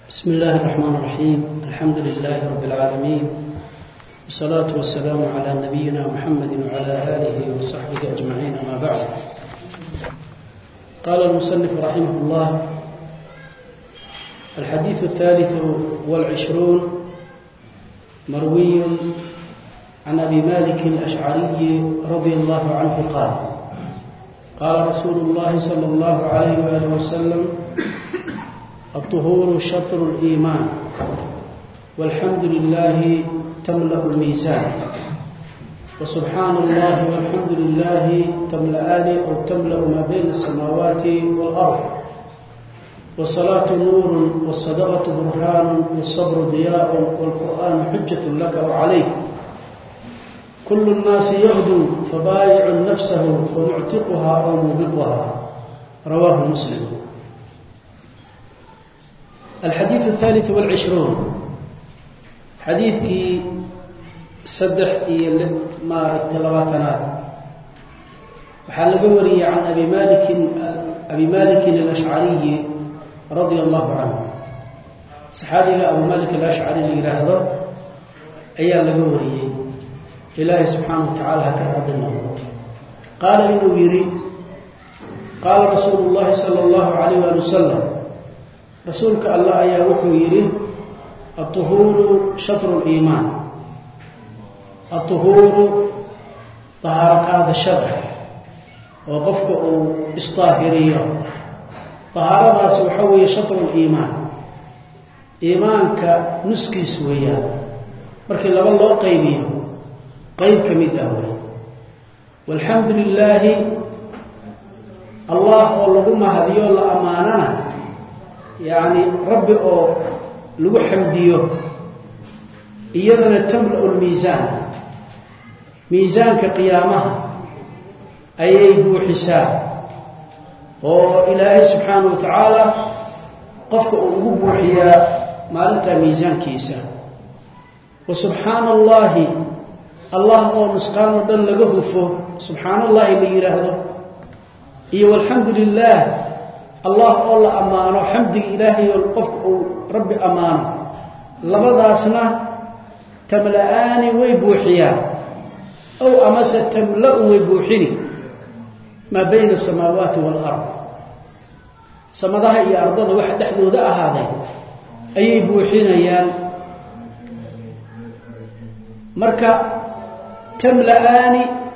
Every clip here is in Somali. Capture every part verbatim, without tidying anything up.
بسم الله الرحمن الرحيم. الحمد لله رب العالمين، والصلاة والسلام على نبينا محمد وعلى آله وصحبه أجمعين، أما بعد. قال المصنف رحمه الله: الحديث الثالث والعشرون مروي عن أبي مالك الأشعري رضي الله عنه قال: قال رسول الله صلى الله عليه وآله وسلم: الطهور شطر الإيمان، والحمد لله تملأ الميزان، وسبحان الله والحمد لله تملأان أو تملأ ما بين السماوات والأرض، والصلاة نور، والصدقة برهان، والصبر ضياء، والقرآن حجة لك وعليك. كل الناس يغدو فبايع نفسه فمعتقها أو موبقها. رواه مسلم. الحديث الثالث والعشرون حديثكي صدح ما التلواتنا وحال قوري عن أبي مالك أبي مالك الأشعري رضي الله عنه. صحابي أبو مالك الأشعري اللي هذا أيال قوري إلهي سبحانه وتعالى هكذا النظر. قال إنه يري قال رسول الله صلى الله عليه وسلم: رسولك الله أيها وحو يري الطهور شطر الإيمان. الطهور طهارة هذا الشطر وقفك إصطاهرية. طهارة سوحوي شطر الإيمان، إيمانك نسكي سويا مركي لبا الله قيبيه قيب كمداوي. والحمد لله الله والله هذه الله أماننا، يعني ربي أو لو حمديه إيضاً تملأ الميزان، ميزان كقيامها أي بو حساب، وإلهي سبحانه وتعالى قفك أبو حيا مالنتا ميزان كيسا. وسبحان الله الله هو مسقان ودن لغفه سبحان الله اللي يرهده. إيه والحمد لله الله الله أمانه حمد إلهي والقفك ربي أمانه. لبضاسنا تملأان ويبوحيا أو أمس تملأ ويبوحني ما بين السماوات والأرض. سمدها إيا أرضنا واحد نحذو ذا هذا أي بوحينا يان مركا تملأان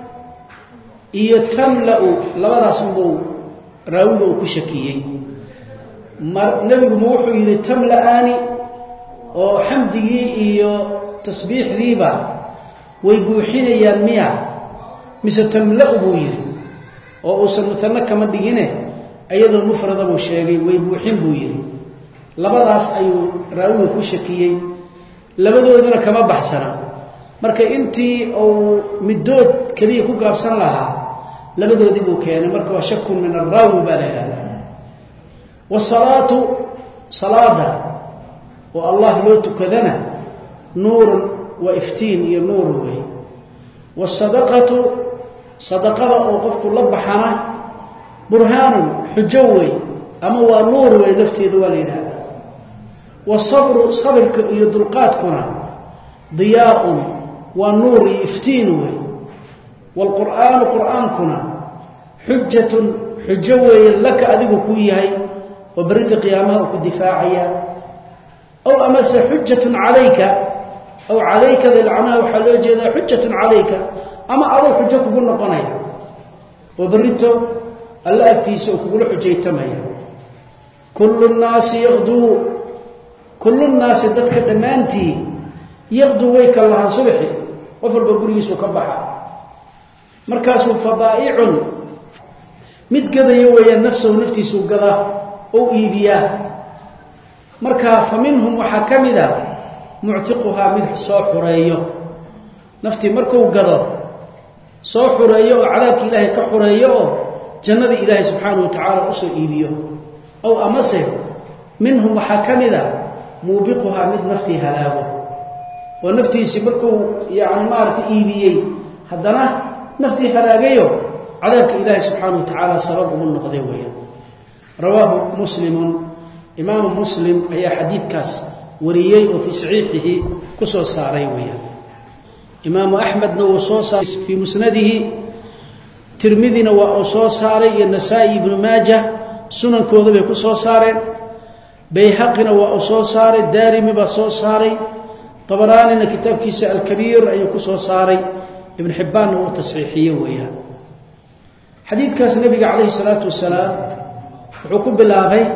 إيا تملأ لبضاسنا راوي oo ku shakiyay nabigu ma wuxuu yiri tamlaani oo xamdigii iyo tasbiixdiiba way buuxinayaan miya mise tamla'u buu yiri oo uu sanadna kama dhigine ayadoo mufrada buu sheegay way buuxin buu yiri. labadaas ayuu raawiga ku shakiyay, labadoodana kama baxsana. marka intii uu midood kaliya ku gaabsan lahaa labadoodii buu keenay. marka waa shak min ar-raawi baa la yiraahdaa. wasalaatu salaada wa Allah loo tukadana nuur wa iftiin iyo nuur way. wasadaqatu sadaqada oo qofku la baxana burhaan xujo way ama waa nuur way lafteedu waa la yiraahdaa. wasabru sabrka iyo dulqaadkuna diyaa'un wa nuur iyo iftiin way. والقرآن قرآن كنا حجة حجوة لك أذيك كويهي وبرد قيامها وكدفاعية، أو أمس حجة عليك أو عليك ذي العناء وحلوجة ذا حجة عليك أما أرى حجة كقولنا قنايا وبردته ألا أكتيس وكقول حجة تمايا. كل الناس يغدو كل الناس ذاتك دمانتي يغدو ويك الله صبحي وفر بقريس وكبحا markaas uu fadaa'icun mid gadayo weeyaan nafsuhu naftiisu gada oo iibiya. marka faminhum waxa kamida mu'tiquha mid soo xureeyo nafti markuu gado soo xureeyo oo cadaabka ilaahay ka xureeyo oo jannada ilaahay subhanahu wa ta'ala u soo iibiyo. aw amase minhum waxa kamida muubiquha mid nafti halaago oo naftiisi markuu yaani maarti iibiyay hadana نفتي حراقيه عذابك إلهي سبحانه وتعالى سبب من نقضي ويا. رواه مسلم imam muslim ayaa xadiidkaas wariyay oo fi saxiixihi ku soo saaray weeyaan imam ahmed oo soo saaray fi musnadihi tirmidina waa oo soo saaray iyo nasaa'i ibn majah sunankooda bay ku soo saareen bayhaqina waa oo soo saaray daarimi baa soo saaray tabaraanina kitaabkiisa al-kabir ayuu ku soo saaray ibn hibban oo tasxiixiyay weeyaan xadiidkaas nabiga kaleey salaatu wasalaam wuxuu ku bilaabay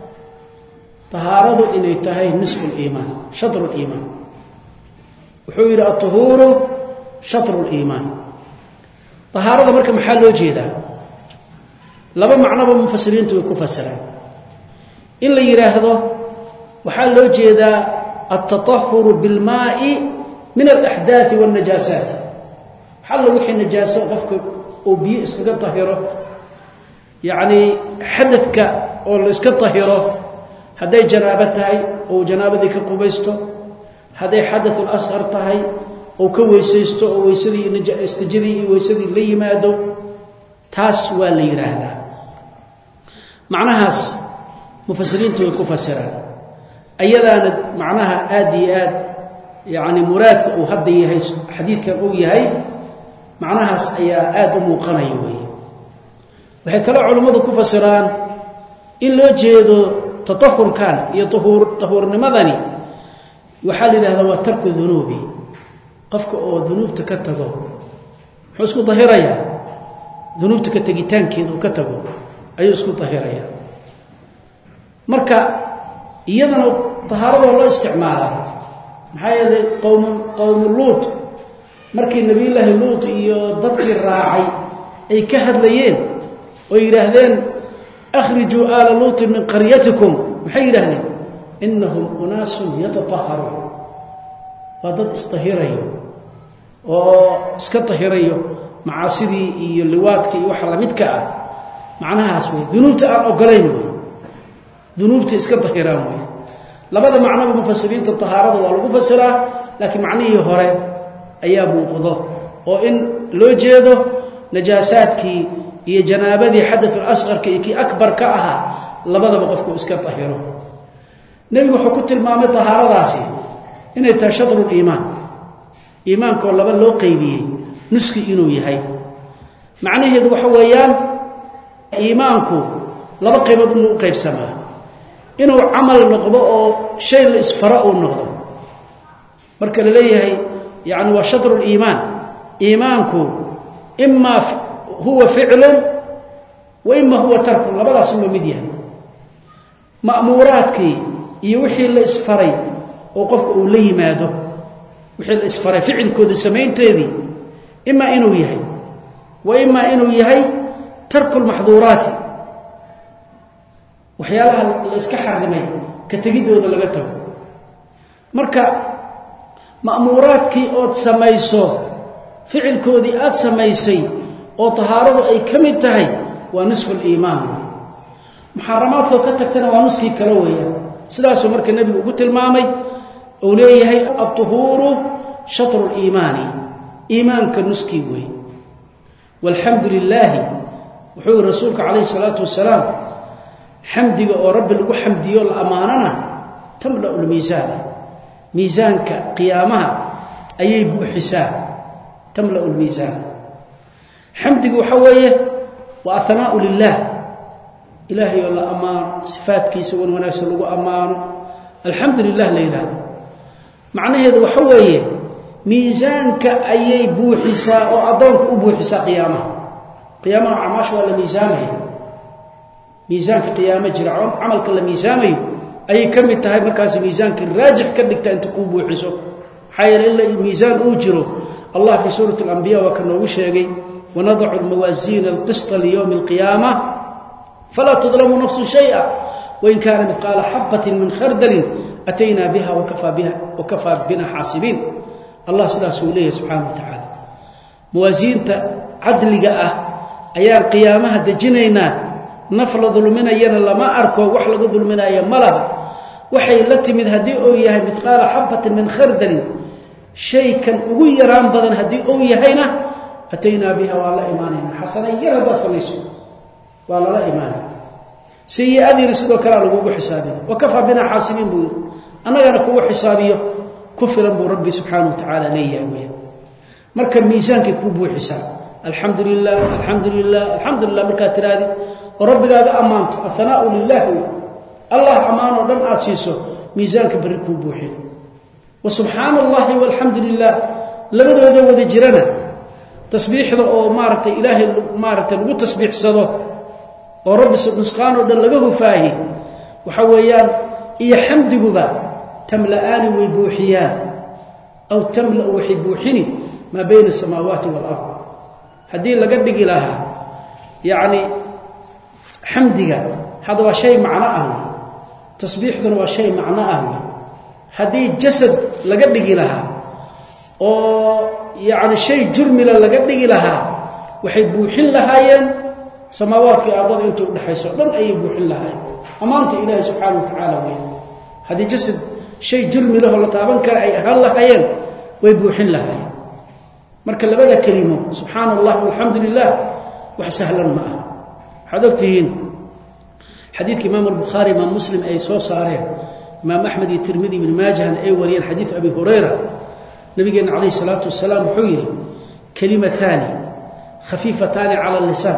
tahaaradu inay tahay nisful iimaan shatrul iimaan wuxuu yiri at-tuhuru shatrul iimaan tahaarada marka maxaa loo jeedaa laba macnaba mufassiriintu way ku fasiraan in la yiraahdo waxaa loo jeedaa at-tatahhur bil maa'i min al-ahdath wan najasat hal wixii najaaso qofka oo biyo iskaga tahiro yaani xadadka oo la iska tahiro haday janaaba tahay oo janaabadii ka qubaysto haday xadath al-asghar tahay oo ka weysaysto oo weysadii najaastijidii iyo weysadii la yimaado taas waa la yiraahdaa macnahaas mufassiriintu way ku fasiraan ayadaana macnaha aad iyo aad yaani muraadka uu hadda yahay xadiidkan uu yahay macnahaas ayaa aad u muuqanaya way waxay kala culimadu ku fasiraan in loo jeedo tatahurkan iyo tuhur tahurnimadani waxa la yiraahdaa waa tarku dhunubi qofka oo dhunuubta ka tago wuxuu isku tahiraya dhunuubta ka tagitaankeeda uu ka tago ayuu isku tahiraya marka iyadana tahaarada loo isticmaalaa maxay yeelay qowm qowm luut markii nabi ilaahi luut iyo dadkii raacay ay ka hadlayeen oo yiraahdeen akhriju ala luut min qaryatikum maxay yiraahdeen innahum unaasun yatatahharun wadad istahirayo oo iska tahirayo macaasidii iyo liwaadkii iyo waxa la midka ah macnahaas way dunuubta aan ogolayn way dunuubta iska tahiraan way labada macno mufassiriinta tahaarada waa lagu fasiraa laakiin macnihii hore ayaa muuqdo oo in loo jeedo najaasaadkii iyo janaabadii xadath al-asghar iyo kii akbar ka aha labadaba qofku iska tahiro nabigu wuxuu ku tilmaamay tahaaradaasi inay tahay shadrul iimaan iimaanka laba loo qaybiyay nuski inuu yahay macnaheedu waxa weeyaan iimaanku laba qaybood uu qaybsamaa inuu amal noqdo oo shay la isfara uu noqdo marka la leeyahay yaani waa shadrul iimaan iimaanku imma huwa fi'lun wa imma huwa tark labadaas ma mid yahay ma'muuraadkii iyo wixii la isfaray oo qofka uu la yimaado wixii la isfaray ficilkooda sameynteedii imma inuu yahay wa imma inuu yahay tarkul mahdhuuraati waxyaalaha la iska xarimay ka tagidooda laga tago marka ma'muuraadkii oo samayso ficilkoodii aad samaysay oo tahaaradu ay kamid tahay waa nisful iimaan muharramaadka ka tagtana waa nuskii kala weeyaan sidaas marka nabigu ugu tilmaamay oo leeyahay at-tuhuru shatrul iimaani iimaanka nuskii weey walhamdulillah wuxuu rasuulka kaleey salaatu wasalaam xamdiga oo rabbi lagu xamdiyo la amaanana tamla ul miisaan miisaanka qiyaamaha ayay buuxisaa tamla ul miisaan xamdigu waxa weeye wa athna'u lillah ilaahi oo la amaan sifaadkiisa wan wanaagsan lagu amaano alhamdulillah leeyahay macnaheedu waxa weeye miisaanka ayay buuxisaa oo adoonka u buuxisaa qiyaamaha qiyaamaha amash wala miisaanay miisaanka qiyaama jira amalka la miisaamayo ay kamid tahay markaas miisaanka raajix ka dhigta inta ku buuxiso xayal illa miisaan uu jiro Allah fi surah al-anbiya wa kana uu sheegay ونضع الموازين القسط ليوم القيامة فلا تظلم نفس شيئا وإن كان مثقال حبة من خردل أتينا بها وكفى بها وكفى بنا حاسبين الله سبحانه سبحانه وتعالى موازين عدل جاء أيام قيامها دجنينا نفل ظلمنا ينا لما أركو وحلق ظلمنا يا ملها وحي التي من هدي أويها مثقال حبة من خردل شيء كان ويران بدن هدي أويهنا أتينا بها والله إيماننا حسنا يرى بصليسو والله لا إيمان سيئاتنا سيدو كلا لغو حسابين وكفى بنا حاسبين بو أنا كو حسابيه كفرا بو ربي سبحانه وتعالى ليه ويه marka miisaanka ku buuxisa alxamdulillah alxamdulillah alxamdulillah marka tiraadi rabbigaaga amaanto athna'u lillahi allah amaano dhan aasiiso miisaanka bari ku buuxin wa subhanallahi walhamdulillah labadooda wada jirana tasbiixda oo maartay ilaahay maartay lagu tasbiixsado oo rabbi subhanahu dhan laga hufaahi waxa weeyaan iyo xamdiguba tamla'ani way buuxiyaan aw tamla waxay buuxini ما بين السماوات والأرض هذه لقد لها يعني حمدك هذا هو شيء معناه تسبيح هو شيء معناه هذه جسد لقد لها أو يعني شيء جرمل لقد لها وحيبوح لها ين سماوات كأرض أنتم نحيسوا لن أي يبوح لها أمانة إله سبحانه وتعالى وين هذه جسد شيء جرمل له الله تعالى كر أي هل لها ين ويبوح لها ين marka labada kalimo subhanallah walhamdulillah wax sahlan ma aha hadagtiin hadith imam al-bukhari imam muslim ay soo saareen imam ahmad iyo tirmidhi ibn majah ay wariyeen hadith abi hurayra nabigeena alayhi salatu wassalam wuxuu yiri kalimatani khafifatani ala al-lisan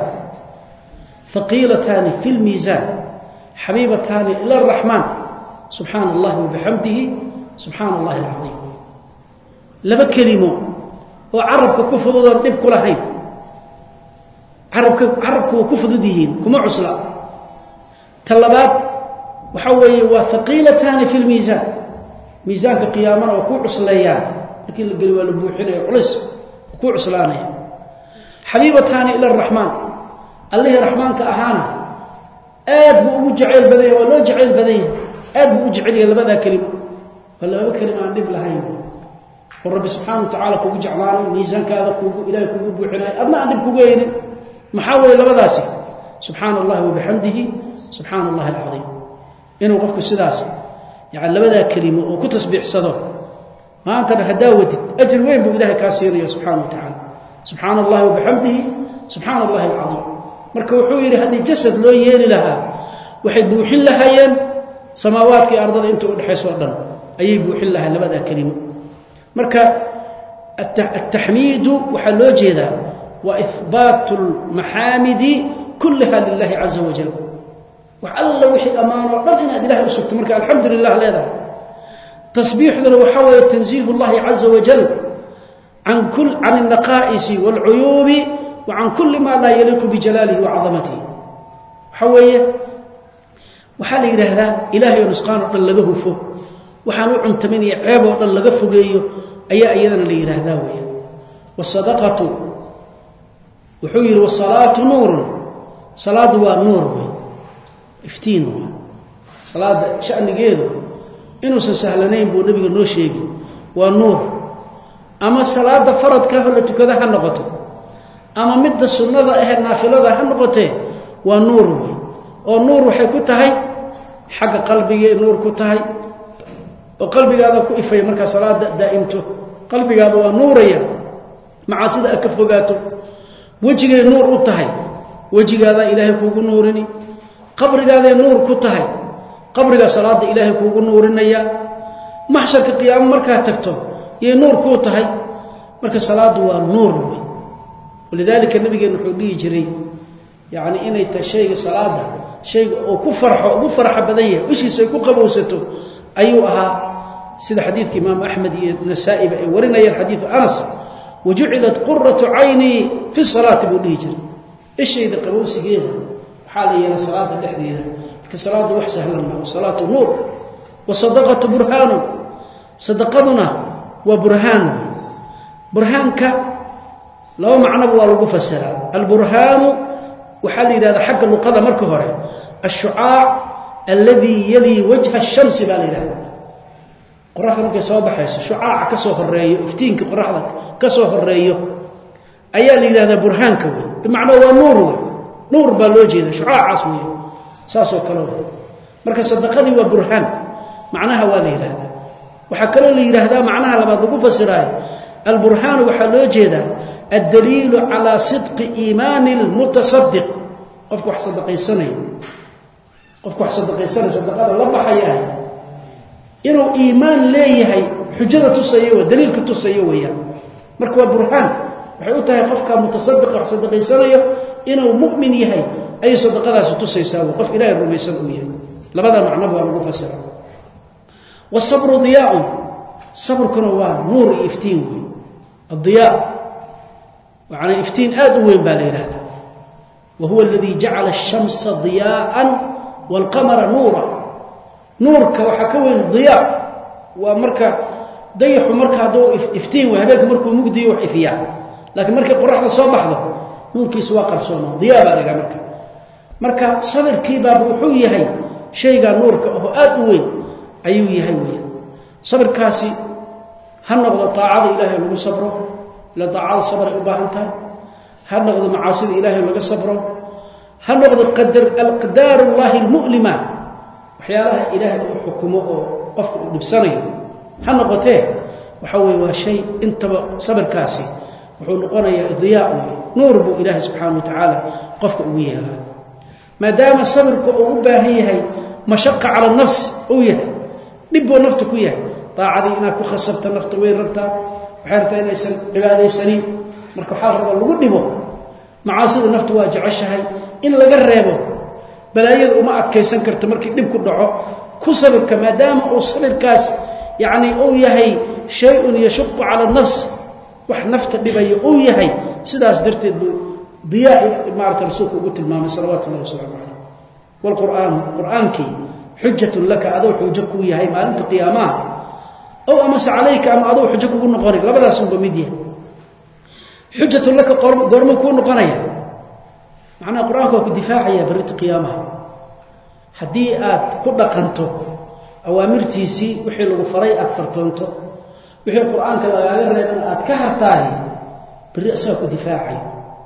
thaqilatani fil mizan habibatani ila ar-rahman subhanallah wa bihamdihi subhanallah al-azim laba kalimo وعربك كفضوا دب كلهين عربك عربك كفضديين كما عسلا طلبات وحوي وثقيلتان في الميزان ميزانك قيامنا وكو عسليان لكن القلوه لبوخين علس وكو عسلانيه حبيبتان الى الرحمن الله رحمانك اهانا اد بو جعيل بديه ولو جعيل بديه اد بو جعيل لبدا كلمه ولا كلمه عن دب لهين ورب سبحانه وتعالى كوجو جعلان ميزانك هذا كوجو إلهي كوجو بوحناي أدنى أن بكوجين محاولة لبداسي سبحان الله وبحمده سبحان الله العظيم إنه قفك السداس يعني لبدا كلمة وكتسبيح صدر ما أنت هداوة أجر وين بو إلهي كاسير يا سبحانه وتعالى سبحان الله وبحمده سبحان الله العظيم مركو حويري هذه جسد لو ييري لها وحيد بوحن لها ين سماواتك أرض أنتم الحيس وردن أي بوحن لها لبدا كلمة marka التحميد وحلو جيدا واثبات المحامد كلها لله عز وجل وحله وحي امانه بدنا الله وسبت marka الحمد لله لهذا تسبيح ذو وحوى تنزيه الله عز وجل عن كل عن النقائص والعيوب وعن كل ما لا يليق بجلاله وعظمته حويه وحال يراهدا الهي نسقان لغا هفو waxaan u cuntaminay ceeb oo dhan laga fogeeyo ayaa iyadana la yiraahdaa weeyaan wasadaqatu wuxuu yiri wasalaatu nuur salaadu waa nuur weey iftiin salaada shanigeedu inuu sahlanayn buu nabiga noo sheegay waa nuur ama salaada faradka ah la tukada ha noqoto ama midda sunnada ah naafilada ha noqotee waa nuur weey oo nuur waxay ku tahay xagga qalbiga nuur ku tahay وقلبي هذا كيفي marka salaada daa'imto qalbigaadu waa nuuraya macaasida ka fogaato wajiga nuur u tahay wajigaada ilaahay kuugu nuurini qabrigaada nuur ku tahay qabriga salaada ilaahay kuugu nuurinaya mahsharka qiyaam marka tagto yey nuur ku tahay marka salaadu waa nuur weey walidaalika nabigeena wuxuu dhigi jiray yaani inay ta shayga salaada shayga oo ku farxo ugu farxa badan yahay ishiisa ku qabowsato أيها سيد حديث إمام أحمد النسائي ورنا الحديث أنس وجعلت قرة عيني في الصلاة بوليجر إيش إذا قبوس جيدا حاليا صلاة الحديثة كصلاة وحسة لنا وصلاة نور وصدقة برهان صدقتنا وبرهان برهانك لو معنى بوالو فسرا البرهان وحالي هذا حق اللقاء مركهره الشعاع الذي يلي وجه الشمس بالله قرحه markay soo baxayso shucaac ka soo horeeyo iftiinka quraxda ka soo horeeyo ayaa la yiraahdaa burhaanka weey macna waa nuur weey nuur baa loo jeedaa shucaac asmiyo saaso kale marka sadaqadii waa burhaan macnaha waa la yiraahdaa waxa kale la yiraahdaa macnaha labaad lagu fasiraay al burhaan waxa loo jeedaa الدليل على صدق إيمان المتصدق qofku wax sadaqaysanay qofku wax sadaqaysan sadaqada la baxayaa inuu iimaan leeyahay xujada tusayo waa daliilka tusayo weeyaan marka waa burhaan waxay u tahay qofka mutasaddiq wax sadaqaysanayo inuu mu'min yahay ay sadaqadaas tusaysaa qof ilaahay rumaysan uu yahay labada macno waa lagu fasiraa والصبر ضياء صبر كنا waa nuur iftiin weey الضياء وعلى افتين ادوين باليرهدا وهو الذي جعل الشمس ضياء والقمر نورا نورك waxa ka weyn ضياء waa marka dayaxu marka hadoo iftiin waa habeenka markuu mugdiyo wax ifiya laakiin marka qorraxda soo baxdo nuurkiisu waa qarsooma ضياء baa laga marka marka sabirkii baa wuxuu yahay shayga nuurka oo aad u weyn ayuu yahay weey sabirkaasi ha noqdo taacada ilaahay lagu sabro la taacada sabr u baahanta ha noqdo macaasida ilaahay laga sabro ha noqdo qadar alqadar allah almu'lima waxyaalaha ilaahay uu xukumo oo qofka uu dhibsanayo ha noqotee waxa weey waa shay intaba sabirkaasi wuxuu noqonayaa diyaa nuur buu ilaahay subhanahu wa ta'ala qofka ugu yeelaa maadaama sabirku uu u baahan yahay mashaqqa ala nafs uu yahay dib oo nafta ku yahay taacadi ina ku khasabta nafta way rabtaa waxay rabtaa inaysan cibaadaysanin marka waxa raba lagu dhibo macaasida nafta waa jeceshahay in laga reebo balaayada uma adkaysan karto markii dib ku dhaco ku sabirka maadaama uu sabirkaas yaani uu yahay shay'un yashqu ala nafs wax nafta dhibayo uu yahay sidaas darteed buu diyaa imaarta rasuulku ugu tilmaamay sallallahu alayhi wasallam wal qur'aan qur'aanki حجة لك أدو حجك وياهي ما أنت قيامها أو أمس عليك أم أدو حجك ونقري لا بلا سنب ميديا حجة لك قرم كون نقريا معنى قرآنك كدفاعية بريت قيامها حديئات كل قنته أوامرتيسي وحي الغفري أكثر تونته وحي القرآن كذا غير أتكهرتاهي بالرئاسة كدفاعي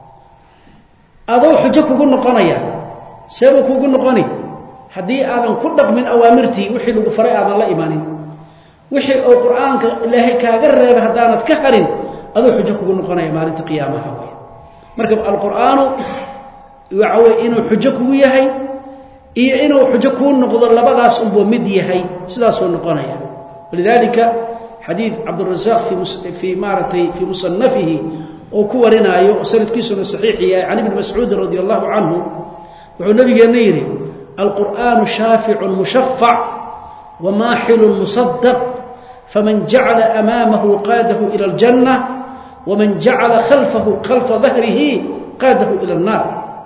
أدو حجك ونقريا سيبك ونقري hadii aadan ku dhaqmin awaamirtii wixii lagu faray aadan la imaanin wixii oo quraanka ilaahay kaaga reebay hadaanad ka harin adoo xujo kugu noqonaya maalinta qiyaamaha way marka alquraanu waxa inuu xujo kugu yahay iyo inuu xujo ku noqdo labadaas umbo mid yahay sidaas oo noqonaya walidalika hadith Abdul Razzaq fi fi marati fi musannafihi oo ku warinayo sanadkiisu sahih yahay Ali ibn Mas'ud radiyallahu anhu wuxuu nabigeena yiri القرآن شافع مشفع وماحل مصدق فمن جعل أمامه قاده إلى الجنة ومن جعل خلفه خلف ظهره قاده إلى النار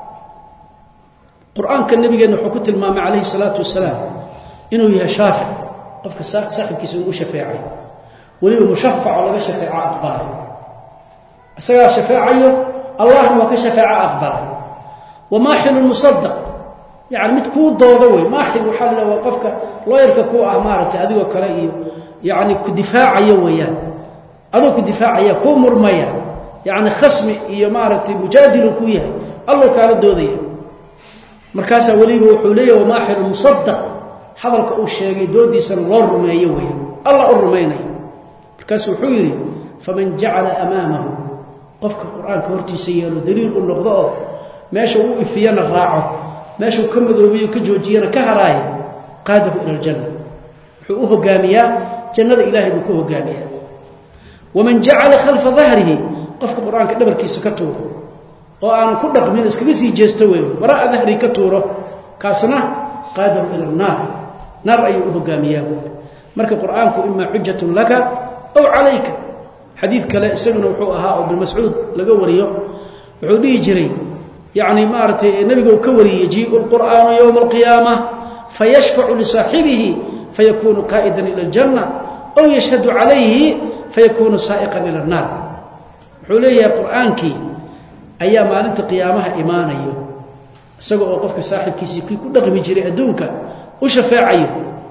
القرآن كان النبي قال حكوت المام عليه الصلاة والسلام إنه هي شافع قفك صاحب كيسنه شفاعي وليه مشفع ولا شفاعة أقبله أسأل شفاعي الله هو كشفاعة أقبله وماحل مصدق يعني متكون ضوضوي ما حي وحل وقفك لا يرككو امارته اديو كلا يعني كدفاعيه ويان ادو كدفاعيه كو مرميه يعني خصم iyo maartay mujaadil ku yahay Allah kala doodaya markaas waliba wuxuu leeyahay ma xil musaddaq hadalka uu sheegay doodiisan loo rumeeyo weeyaan Allah u rumeeyay markaas wuxuu yiri faman ja'ala amaamahu qofka quraanka hortiisa yeelo daliil u noqdo meesha uu ifiyana raaco meesha uu ka madoobiyo ka joojiyana ka haraay qaadahu ila aljanna wuxuu u hogaamiyaa jannada ilaahay buu ku hogaamiyaa waman ja'ala khalfa dhahrihi qofka quraanka dhabarkiisa ka tuuro oo aan ku dhaqmin iskaga sii jeesto weeyo waraa dhahri ka tuuro kaasna qaadahu ila an-nar nar ayuu u hogaamiyaa marka quraanku imma hujjatun laka aw alayka hadith kale isaguna wuxuu ahaa oo bil mas'uud laga wariyo wuxuu dhigi jiray يعني مارتي النبي كوري يجيء القرآن يوم القيامة فيشفع لصاحبه فيكون قائدا إلى الجنة أو يشهد عليه فيكون سائقا إلى النار حولي قرآنك أيام أنت قيامها إيماني سوى وقفك صاحب كيسي كل رغم جري أدونك وشفاعي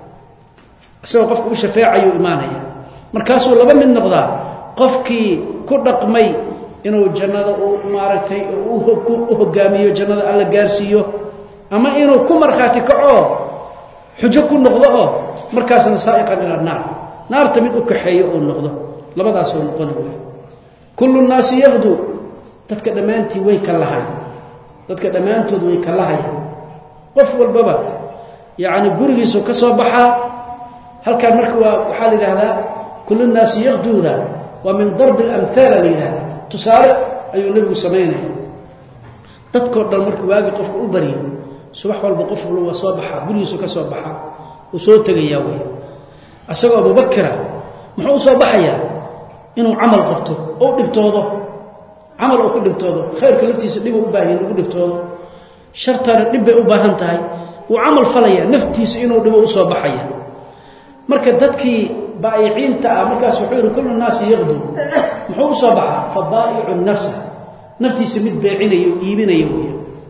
سوى وقفك وشفاعي إيماني مركاسه لبن من نقضاء قفك كل رقمي inuu jannada uu maartay uu hogaamiyo jannada alla gaarsiiyo ama inuu ku marxaati kaco xujo ku noqdo oo markaasna saa'iqan ila naar naarta mid u kaxeeyo oo noqdo labadaas oo noqon weey kullu naas yaghdu dadka dhamaantii way ka lahayn dadka dhamaantood way ka lahayn qof walbaba يعني gurigiisu ka soo baxa halkan marka waa waxa la yiraahdaa kullu naas yaqduuda wa min darb al-amthal la yiraahdaa tusaale ayuu nabigu sameeyay dadko dhan markii waagi qofku u bariyo subax walba qof walba soo baxa gurigiisu ka soo baxa oo soo tagaya way asagoo Abu Bakr muxuu soo baxaya inuu amal qabto oo dhibtoodo amal oo ku dhibtoodo khayrka laftiisa dhib u baahan inuu dhibtoodo shartana dhib bay u baahan tahay uu amal falaya naftiisa inuu dhibo u soo baxaya marka dadkii baayicinta ah markaas wuxuu yiri kullu naas yaqdu muxuu soo baxa fadaa'i'u nafsa naftiisa mid beecinayo iibinayo way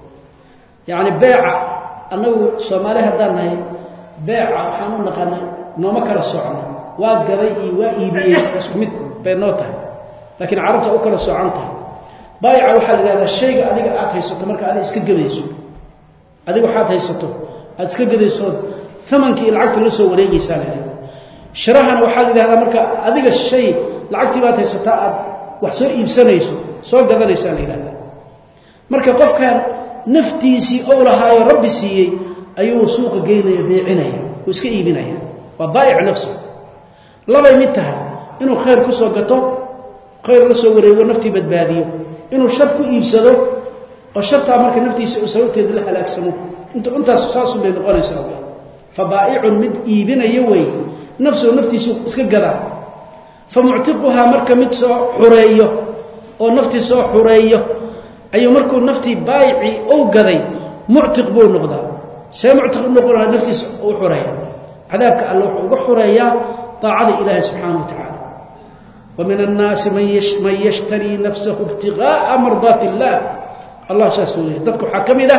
yaani beeca anagu Soomaaliya hadanahay beeca waxaan u naqanay nooma kala socno waa gaday iyo waa iibiyay isku mid beenota laakiin carabta u kala soconta baayica waxa la yiraahdaa shayga adiga aad haysato marka aad iska gadayso adiga waxaad haysato aad iska gadayso thamankii lacagta la soo wareegaysaa leeyahay shirahana waxa la yiraahdaa marka adiga shay lacagtii baad haysataa aad wax soo iibsanayso soo gadanaysaa leeyahay marka qofkan naftiisi oo lahaayo rabbi siiyay ayuu suuqa geynaya beecinaya oo iska iibinaya waa baayic nafsi labay mid tahay inuu khayr ku soo gato khayr la soo wareego naftii badbaadiyo inuu shar ku iibsado oo sharta marka naftiisa uu sababteed la halaagsamo inta intaas saasu bay noqonaysaa fa baa'i'un mid iibinayo way nafsu naftiisu iska gada fa mu'tiquha marka mid soo xureeyo oo naftiisa soo xureeyo ayuu markuu naftii baayici oo gaday mu'tiq buu noqdaa see mu'tiq noqonaa naftiisa oo xureeyo cadaabka Allah wuxuu uga xureeyaa taacada Ilaahay subhanahu wa ta'ala ومن الناس من يشتري نفسه ابتغاء مرضات الله الله ساسوله ددك حكمده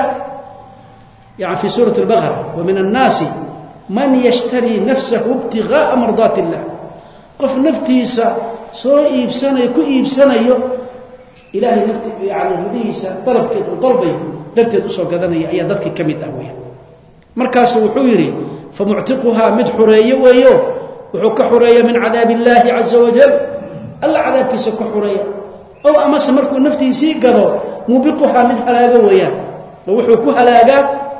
يعني في سورة البقرة ومن الناس من يشتري نفسه ابتغاء مرضات الله قف نفتيسا سو إيبسانه يكو إيبسانه إلهي نفتي يعني هديسا طلب كده وطلبي درتي أسو قدنيا أي ددك كمده ويا مركاس وحيري فمعتقها مدحريه ويو وحك حريه من عذاب الله عز وجل الله عذاب كيسك حريه او امس مركو نفتي سي غدو موبقها من هلاغه ويا وحو كو هلاغا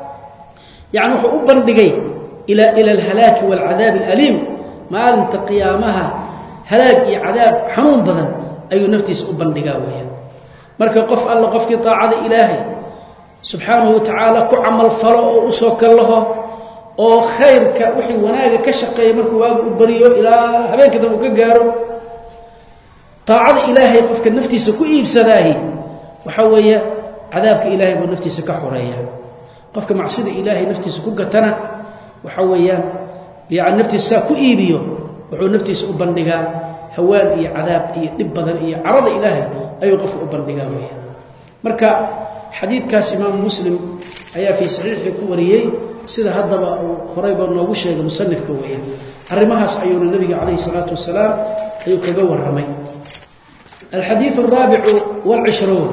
يعني وحو بندغي الى الى الهلاك والعذاب الاليم ما انت قيامها هلاك يا عذاب حنون بدن اي نفتي سو بندغا ويا marka qof alla qofkii taacada ilaahay subhanahu wa ta'ala ku amal falo oo soo kalaho oo khayrka wixii wanaaga ka shaqeeyo markuu waagu u bariyo ilaa habeenka dab uu ka gaaro taacada ilaahay qofka naftiisa ku iibsadaahi waxa weeye cadaabka ilaahay buu naftiisa ka xoreeyaa qofka macsida ilaahay naftiisa ku gatana waxa weeyaan yaani naftiisa ku iibiyo wuxuu naftiisa u bandhigaa hawaan iyo cadaab iyo dib badan iyo carada ilaahay ayuu qofka u bandhigaa weeyaan marka xadiidkaas imaam muslim ayaa fi saxiixi ku wariyay sida hadaba uu qorayba noogu sheegay musannifka weeyaan arimahaas ayuu nabiga kaleey salaatu wasalaam ayuu kaga waramay الحديث الرابع والعشرون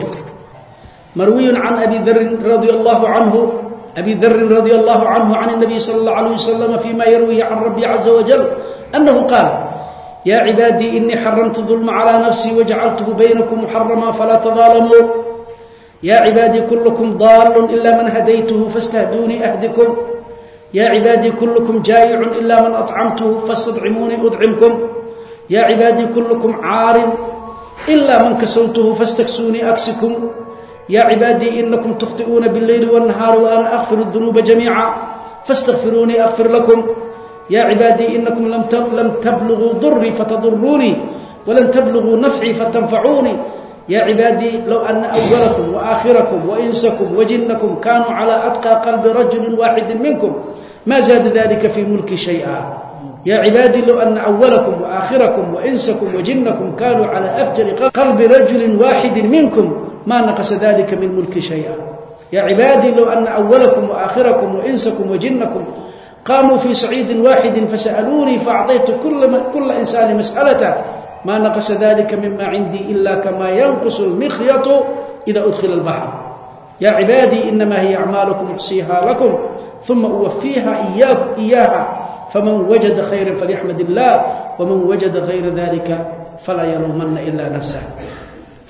مروي عن أبي ذر رضي الله عنه أبي ذر رضي الله عنه عن النبي صلى الله عليه وسلم فيما يروي عن ربي عز وجل أنه قال يا عبادي إني حرمت الظلم على نفسي وجعلته بينكم محرما فلا تظالموا يا عبادي كلكم ضال إلا من هديته فاستهدوني أهدكم يا عبادي كلكم جائع إلا من أطعمته فاستطعموني أطعمكم يا عبادي كلكم عار إلا من كسوته فاستكسوني أكسكم يا عبادي إنكم تخطئون بالليل والنهار وأنا أغفر الذنوب جميعا فاستغفروني أغفر لكم يا عبادي إنكم لم لم تبلغوا ضري فتضروني ولن تبلغوا نفعي فتنفعوني يا عبادي لو أن أولكم وآخركم وإنسكم وجنكم كانوا على أتقى قلب رجل واحد منكم ما زاد ذلك في ملكي شيئا يا عبادي لو أن أولكم وآخركم وإنسكم وجنكم كانوا على أفجر قلب رجل واحد منكم ما نقص ذلك من ملك شيئا يا عبادي لو أن أولكم وآخركم وإنسكم وجنكم قاموا في صعيد واحد فسألوني فأعطيت كل, كل إنسان مسألته ما نقص ذلك مما عندي إلا كما ينقص المخيط إذا أدخل البحر يا عبادي إنما هي أعمالكم أحصيها لكم ثم أوفيها إياك إياها فمن وجد خيرا فليحمد الله ومن وجد غير ذلك فلا يلومن إلا نفسه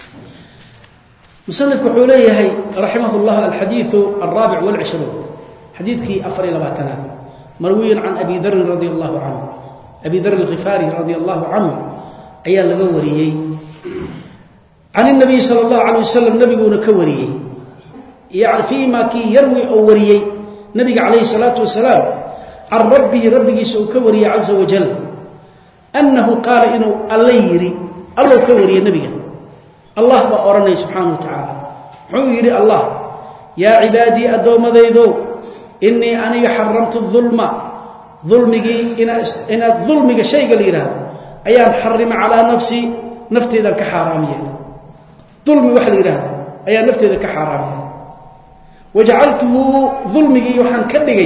مصنف كحوليه رحمه الله الحديث الرابع والعشرون حديثك أفر إلى باتنا مروي عن أبي ذر رضي الله عنه أبي ذر الغفاري رضي الله عنه أيان لغوريي عن النبي صلى الله عليه وسلم نبينا كوريي يعني فيما كي يروي أو وريي نبي عليه الصلاة والسلام عن ربه ربه سو كوري عز وجل أنه قال إنه الله يري الله كوري النبي الله بأورني سبحانه وتعالى حويري الله يا عبادي أدوم ذيذو إني أنا حرمت الظلم ظلمي إن إن الظلم شيء قليلا أيان حرم على نفسي نفتي ذاك حرامية ظلمي وحل إله أيان نفتي ذاك حرامية وجعلته ظلمي يوحن كبغي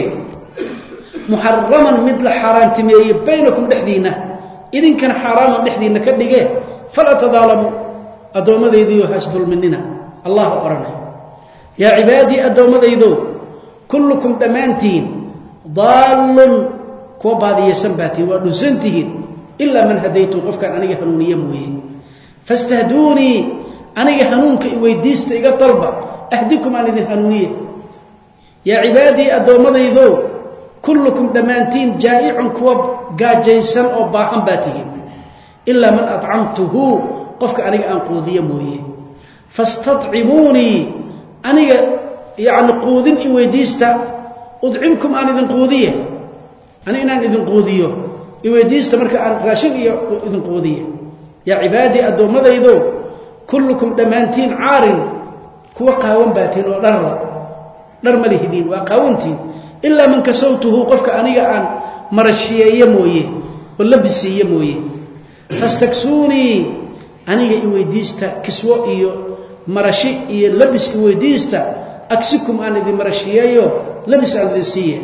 محرما مثل حرام تمي بينكم دحدينا إذن كان حراما دحدينا كبغي فلا تظالموا أدوم ذيذو هاش ظلمننا الله أرنا يا عبادي أدوم ذيذو كلكم دمانتين ضال كوبادي يسنباتي ونسنتين إلا من هديته قف كان أنا هنوني مويه فاستهدوني أنا هنونك ويديست إيجا طلبة أهديكم عن ذي هنونية يا عبادي أدوم ذيذو كلكم دمانتين جائع كوب قاجيسا أو باحا باتين إلا من أطعمته قف كان أنا أنقوذي مويه فاستطعموني أنا يعني قوذين إويديستا أدعمكم أن إذن قوذية أنا إنان إذن قوذية إويديستا مركا أن راشن إذن قوذية يا عبادي أدو ماذا إذو كلكم دمانتين عار كوا قاوان باتين ونر نرمى لهدين وقاونتين إلا من كسوته قفك أنيا أن مرشية يمويه واللبسي يمويه فاستكسوني أنيا إويديستا كسوة إيو مرشي إيو لبس إويديستا أكسكم أن ذي مرشيايو لبس الذسية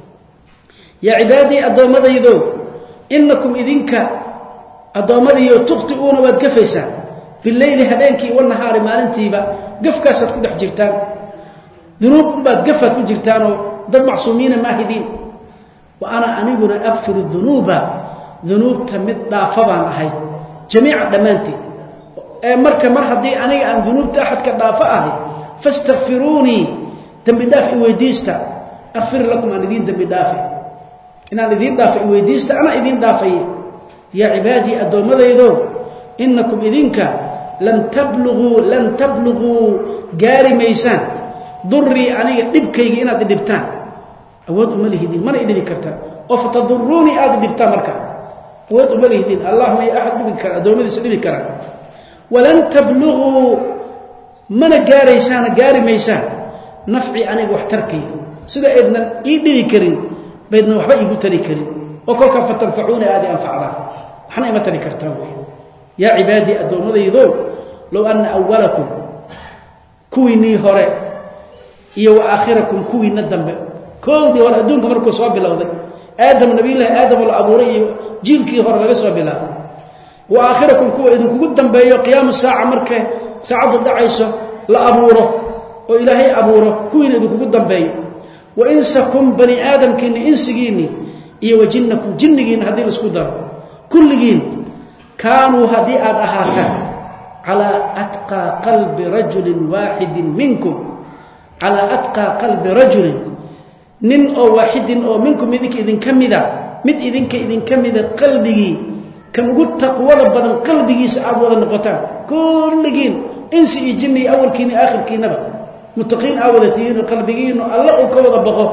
يا عبادي أدومديدو إنكم إذنك أدومديو تخطئون وادقفيسا بالليل هبينك والنهار مالنتيبا قفكاسات كل حجرتان ذنوب بادقفات كل جرتان ضد معصومين ماهدين وأنا أنيقنا أغفر الذنوب ذنوب تمد دافبان أهي جميع دمانتي مركا مرحدي أني أن ذنوب أحد كدافا أهي فاستغفروني دنب دافع ويديستا أغفر لكم أن إذين دنب دافع إن أن إذين دافع ويديستا أنا إذين دافعي يا عبادي أدوم ماذا يذو إنكم إذينك لن تبلغوا لن تبلغوا جاري ميسان ضري أني دبكي إنا دبتان أود أمله دين من إذن كرتا أو فتضروني آد دبتان مركا أود أمله دين اللهم يا أحد دبكر أدوم ماذا سبيل ولن تبلغوا من جاريسان جاري ميسان نفعي أنا وحتركي سيدا إذن إيدي كرين بيدنا وحبا إيقو تري كرين وكل كان فتنفعوني هذه أنفعنا حنا ما تري كرتاوي يا عبادي أدوم ذي ذو لو أن أولكم كويني هراء إيا وآخركم كوي ندم كودي هراء أدونك مركو صواب الله ذي آدم نبي الله آدم والعبوري جيل كي هراء لغا صواب الله وآخركم كوي إذنكم قدام بأيو قيام الساعة مركة ساعة الدعيسة لا أبوره وإلهي أبوره كوين إذنكم قدام بأيو وإنسكم بني آدم كين إنسجيني إيا وجنكم جنجين هذه الاسكودر كل جين كانوا هدي أدهاتا على أتقى قلب رجل واحد منكم على أتقى قلب رجل نن أو واحد أو منكم إذنك إذن كمذا مت إذنك إذن كمذا قلبي كم قلت تقوى بدن قلبي سعاد وذا النقطان كل جين إنسي جني أول كيني آخر كيني نبا متقين أولتين قلبيين الله أكوذ بغو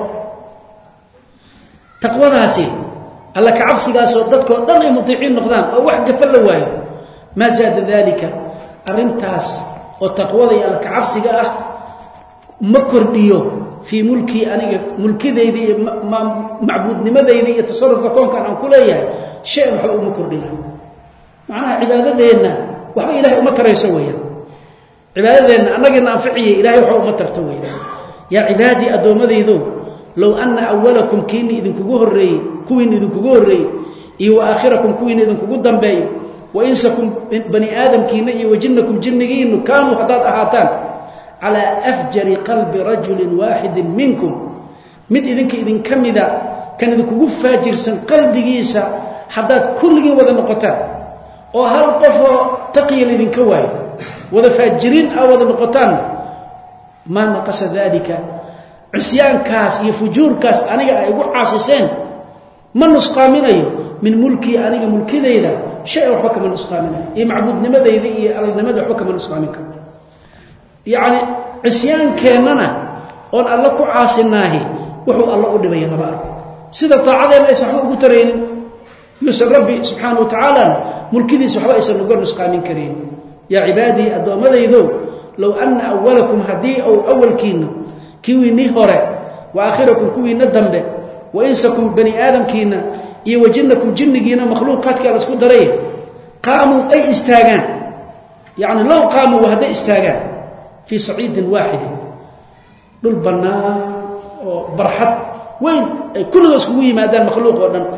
تقوى ذا سي الله كعبسي قاسوا ضدك ودن مطيعين نقدان أو واحد قفل واي ما زاد ذلك أرنتاس والتقوى ذي الله كعبسي قاه مكر ديو في ملكي أنا ملكي ذي ذي معبود لماذا ذي يتصرف كون كان عن كل أيها شيء محبوب مكر دينا معناها عبادة ذينا وحبا إلهي أمتر يسويها عبادة ذينا أنا قلنا أنفعيه إلهي وحبا أمتر تويها يا عبادي أدوم ذي ذو لو أن أولكم كيني إذن كجوه الري كوين إذن كجوه الري إيو آخركم كوين إذن كجودن باي وإنسكم بني آدم كيني وجنكم جنجين كانوا هذات أهاتان على أفجر قلب رجل واحد منكم مد إذن كإذن كم ذا كان إذن كجوه فاجر سن قلب جيسا حدات كل جين وذا نقطان أو هل قفوا تقي إذن كواي وذا فاجرين أو وذا نقطان ما نقص ذلك عصيانكاس iyo fujuurkaas aniga ay ugu caasiseen ma nusqaaminayo min mulki aniga mulkideyda shay waxba kama nusqaaminayo ee macbuudnimadeyda iyo alnimada waxba kama nusqaamin karo yaani cisyaankeenana on alla ku caasinaahi wuxuu alla u dhibay laba arko sida taacadeen ay sax ugu tareen yusuf rabbi subhanahu wa ta'ala mulkidiisa waxba aysan uga nusqaamin kareen ya ibadi adoomadeydo law anna awwalakum hadi aw awwalkiina kiwini hore wa akhirakum kiwina dambe wa insakum bani adam kiina iyo wajinnakum jinnigiina makhluuqaadka la isku daray qaamu ay istaagan yaani law qaamu wa hada istaagan fi sa'id wahid dul banaa oo barxad weyn ay kullu isku yimaadaan makhluuq oo dhan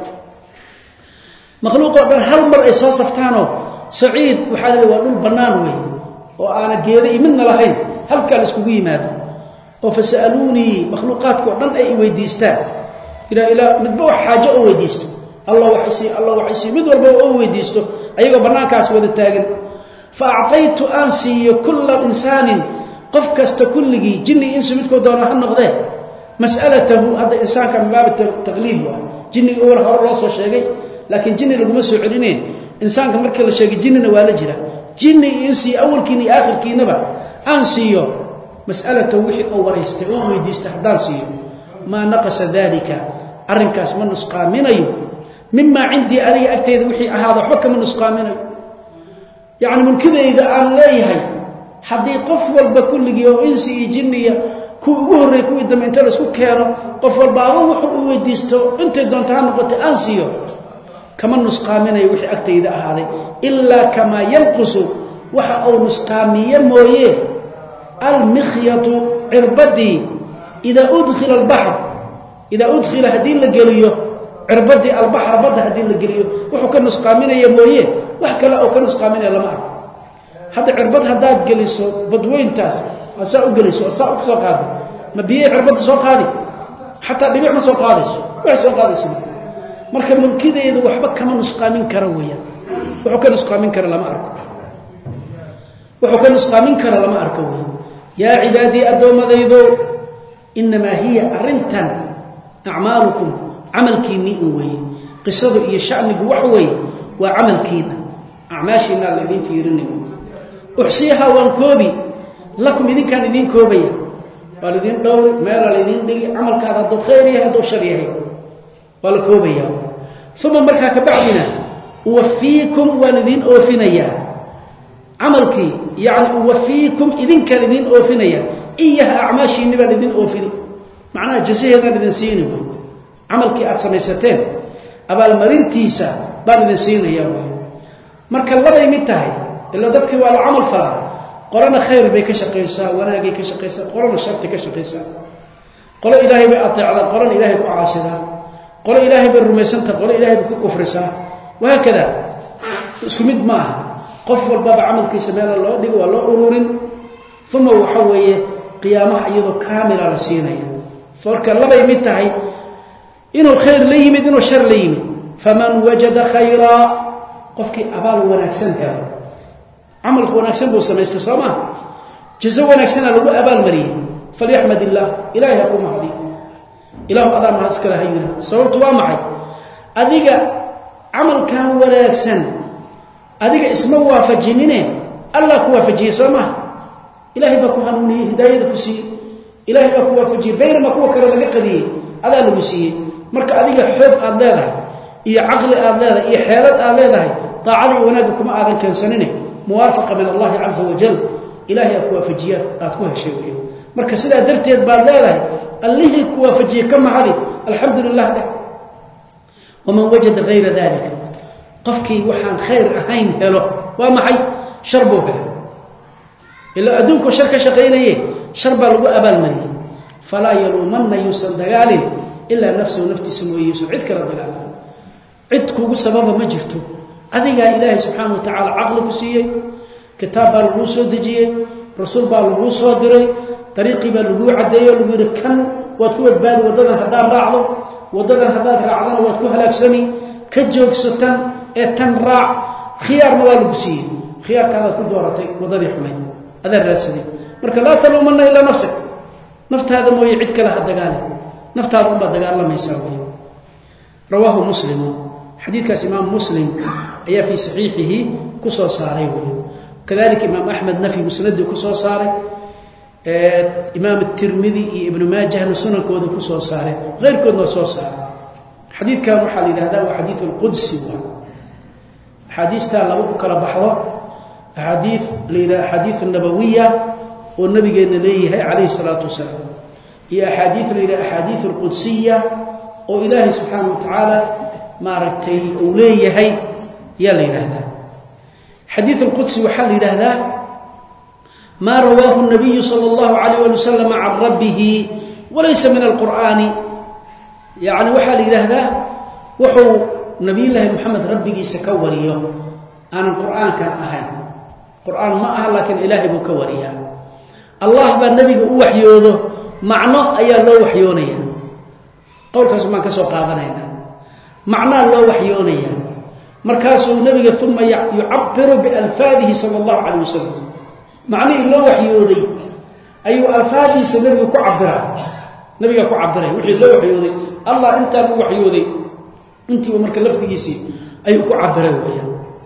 makhluuq oo dhan hal mar ay soo saftaano sa'id waxa la waa dul banaan weyn oo aana geedo imidna lahayn halka la isku yimaado oo fasaluni makhluuqaadka oo dhan ay weydiistaan ila ila midba wax xaajo oo weydiisto allah waxisi allah waxisi mid walba oo weydiisto ayagoo banaankaas wada taagan fa a'taytu ansi kullu insanin qof kasta kulligi jinni insi midkoo doona ha noqdee mas'alatahu hada insaanka baab taqliib waa jinni oo hor loo soo sheegay laakiin jinni lagu ma soo celinay insaanka markii la sheegay jinnina waa la jira jinni insi awalkiina iyo aakhirkiinaba ansiyo mas'alatu wixii oo wareystay oo weydiistay hadaan siiyo ma naqasa dalika arrinkaas ma nusqaaminayo mimma indi ari agteeda wixii ahaado waxba kama nusqaaminayo yaani mulkideyda aan leeyahay hadii qof walba kulligi oo insi iyo jinniya ku ugu horeey ku idam inta la isku keeno qof walba wuxuu u weydiisto inta doonta ha noqoto ansiyo kama nusqaaminayo wixii agteeda ahaaday illa kama yanqusu waxa oo nusqaamiye mooye المخيط عربدي إذا أدخل البحر إذا أدخل هدين لقليه عربدي البحر بده هدين لقليه وحو كان نسقامين يمويه وحكا لا أو كان نسقامين لما أعرف هذا عربد هداد قليسو بدوين تاس أساء قليسو أساء سوق هذا ما بيه عربد سوق هذا حتى بيبيع ما سوق هذا وح سوق هذا سنة مركب من كده إذا وحبك كمان نسقامين كرويا وحو كان نسقامين كرا لما أعرف وحو كان نسقامين كرا لما أعرف يا عبادي أدومديدو إنما هي أرنتن أعمالكم عملكيني وهي قصة إيه شأنك وحوي وعملكينا أعماشنا الذين في رنم أحصيها وانكوبي لكم إذن كان إذن كوبيا والذين دور مالا الذين دي عمل كان هدو خيري هدو شريحي والكوبيا ثم مركاك بعدنا وفيكم والذين أوفنيا عملكي يعني وفيكم إذن كان إذن أوفنيا إيها أعماشي نبا إذن أوفني معناها جزيه هذا إذن سيني عملكي أتسميستين أبا المرين تيسا بان إذن سيني يا مركا الله يمتهي إلا ذاتك وعلى عمل فلا قرآن خير بي كشقيسا وناقي كشقيسا قرآن الشرط كشقيسا قرآن إلهي بأطيع على قرآن إلهي بأعاسدا قرآن إلهي بالرميسانتا قرآن إلهي بكفرسا وهكذا اسكمد معه قف والباب عمل كيس مال الله دي والله أرور ثم وحوي قيامها أيضا كاملة رسينية فالك الله يمتعي إنه خير ليمد إنه شر ليمد فمن وجد خيرا قفك أبال ونكسن هذا عمل ونكسن بوسما استسلامه جزاء ونكسن له أبال مريء فليحمد الله إلهي يقوم هذه إله أدام هذا هينا سويت وامعي أذيك عمل كان ونكسن أديك اسمه وافجينينه الله كوافجيه سما إلهي بكو هنوني هداية كسي إلهي بكو وافجيه بين ما كو كره لغا قديه هذا لو سي marka adiga xoog aad leedahay iyo aqli aad leedahay iyo xeelad aad leedahay taacada wanaagga kuma aadan keensanine muwaafaqa min Allah azza wa jalla ilaahi ku waafajiya aad ku heshay marka sida darteed baad leedahay allahi ku waafajiye kama hadi alxamdulillah waman wajada ghayra dhalika qofkii waxaan khayr ahayn helo waa maxay sharbo helo ila adunku sharka shaqeynayay sharba lagu abaal mariyay fala yalumanna yusan dagaalin illa nafsuhu naftiisa mooyee cid kala dagaalay cid kugu sababa ma jirto adiga ilaahay subhanahu wa ta'ala aqli ku siiyay kitaab baa lagu soo dejiyay rasuul baa lagu soo diray tariiqi baa lagu cadeeyo lagu yiri kan waad ku badbaadi wadadan hadaa raacdo wadadan hadaa raacdana waad ku halaagsani ka joogsataan ee tan raac khiyaar ma lagu siiyay khiyaar kaada ku dooratay wadadii xumayd adaa raasadi marka la talumanna ila nafsik naftaada mooy cid kale ha dagaalin naftaada uma dagaalamaysaa way rawahu muslim xadiidkaas imaam muslim ayaa fi saxiixihi ku soo saaray way kadalika imaam ahmed nafi musnad ku soo saaray ee imaam at-tirmidhi iyo ibn maajah sunankooda ku soo saaray qeyrkoodna soo saaray xadiidkan waxa la yiraahdaa waa xadiith al-qudsi waa xadiista lagu kala baxdo xadiith leeyahay xadiith an-nabawiyya oo nabigeena leeyahay alayhi salatu wasalaam iyo xadiith leeyahay xadiith al-qudsiyya oo ilaahi subhanahu wa ta'ala maartay uu leeyahay yaa la yiraahdaa xadiith al-qudsi waxa la yiraahdaa ما رواه النبي صلى الله عليه وسلم عن ربه وليس من القرآن يعني وحال هذا وحو نبي الله محمد ربي سكوريه أنا القرآن كان أهل القرآن ما أهل لكن إلهي بكوريه الله بالنبي وحيوده معناه أي الله وحيونيه قول كسما كسو قادنينا معناه الله وحيونيه مركاسه النبي ثم يعبر بألفاظه صلى الله عليه وسلم معنى الله وحيودي أيو ألفاظي سنبي كعبرا نبي كعبرا وحي الله وحيودي الله أنت وحيودي أنت ومرك لفظيسي أيو كعبرا ويا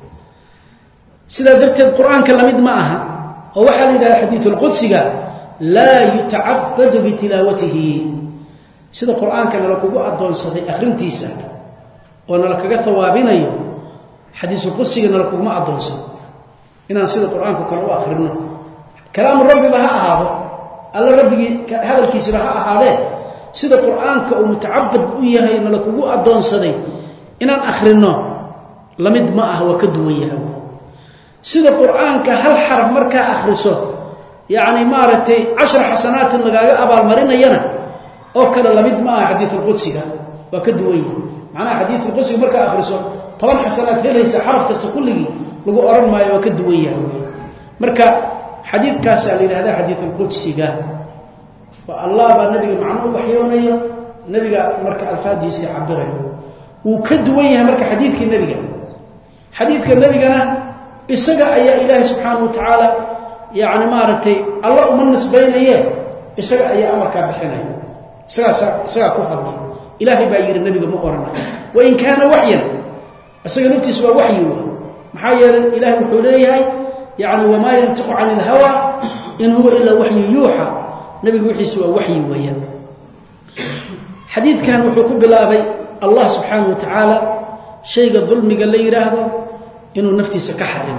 سيدا درت القرآن كلمت معها ووحل إلى حديث القدس لا يتعبد بتلاوته سيدا القرآن كان لك أدون صدي أخرنتي سهل وأنا لك ثوابين أيوه حديث القدس كان لك ما أدون صدي إن سيد القرآن كان هو آخرنا كلام الرب بها هذا الله ربي هذا الكيس بها هذا سيد القرآن كمتعبد وياه إن لك هو أدون صدي إن آخرنا لمد ما هو كدويه سيد القرآن كهل حرف مركا آخرسه يعني مارتي عشر حسنات اللي أبا المرينا ينا أو كان لمد ما حديث القدس وكدويه معناه حديث القدس مركا آخرسه طبعا حسنات هي ليس حرف تستقله lagu oran maayo ka duwaya marka xadiidkaas la yiraahdo xadiith al-qudsi ga wa Allah ba nabiga macna waxyoonayo nabiga marka alfaadiisi cabirayo uu ka duwan yahay marka xadiidkii nabiga xadiidka nabigana isaga ayaa ilaahay subhanahu wa ta'ala yaani maaratay Allah uma nisbaynaye isaga ayaa amarka bixinaya isaga isaga ku hadlay ilaahay baa yiri nabiga ma oranayo wa in kana wahyan isaga naftiisu waa wahyi محايا الإله وحوليه يعني وما ينطق عن الهوى إن هو إلا وحي يوحى نبي وحي سوى وحي ويا حديث كان وحكم بالله الله سبحانه وتعالى شيء الظلم قال لي هذا إنه نفتي سكحرم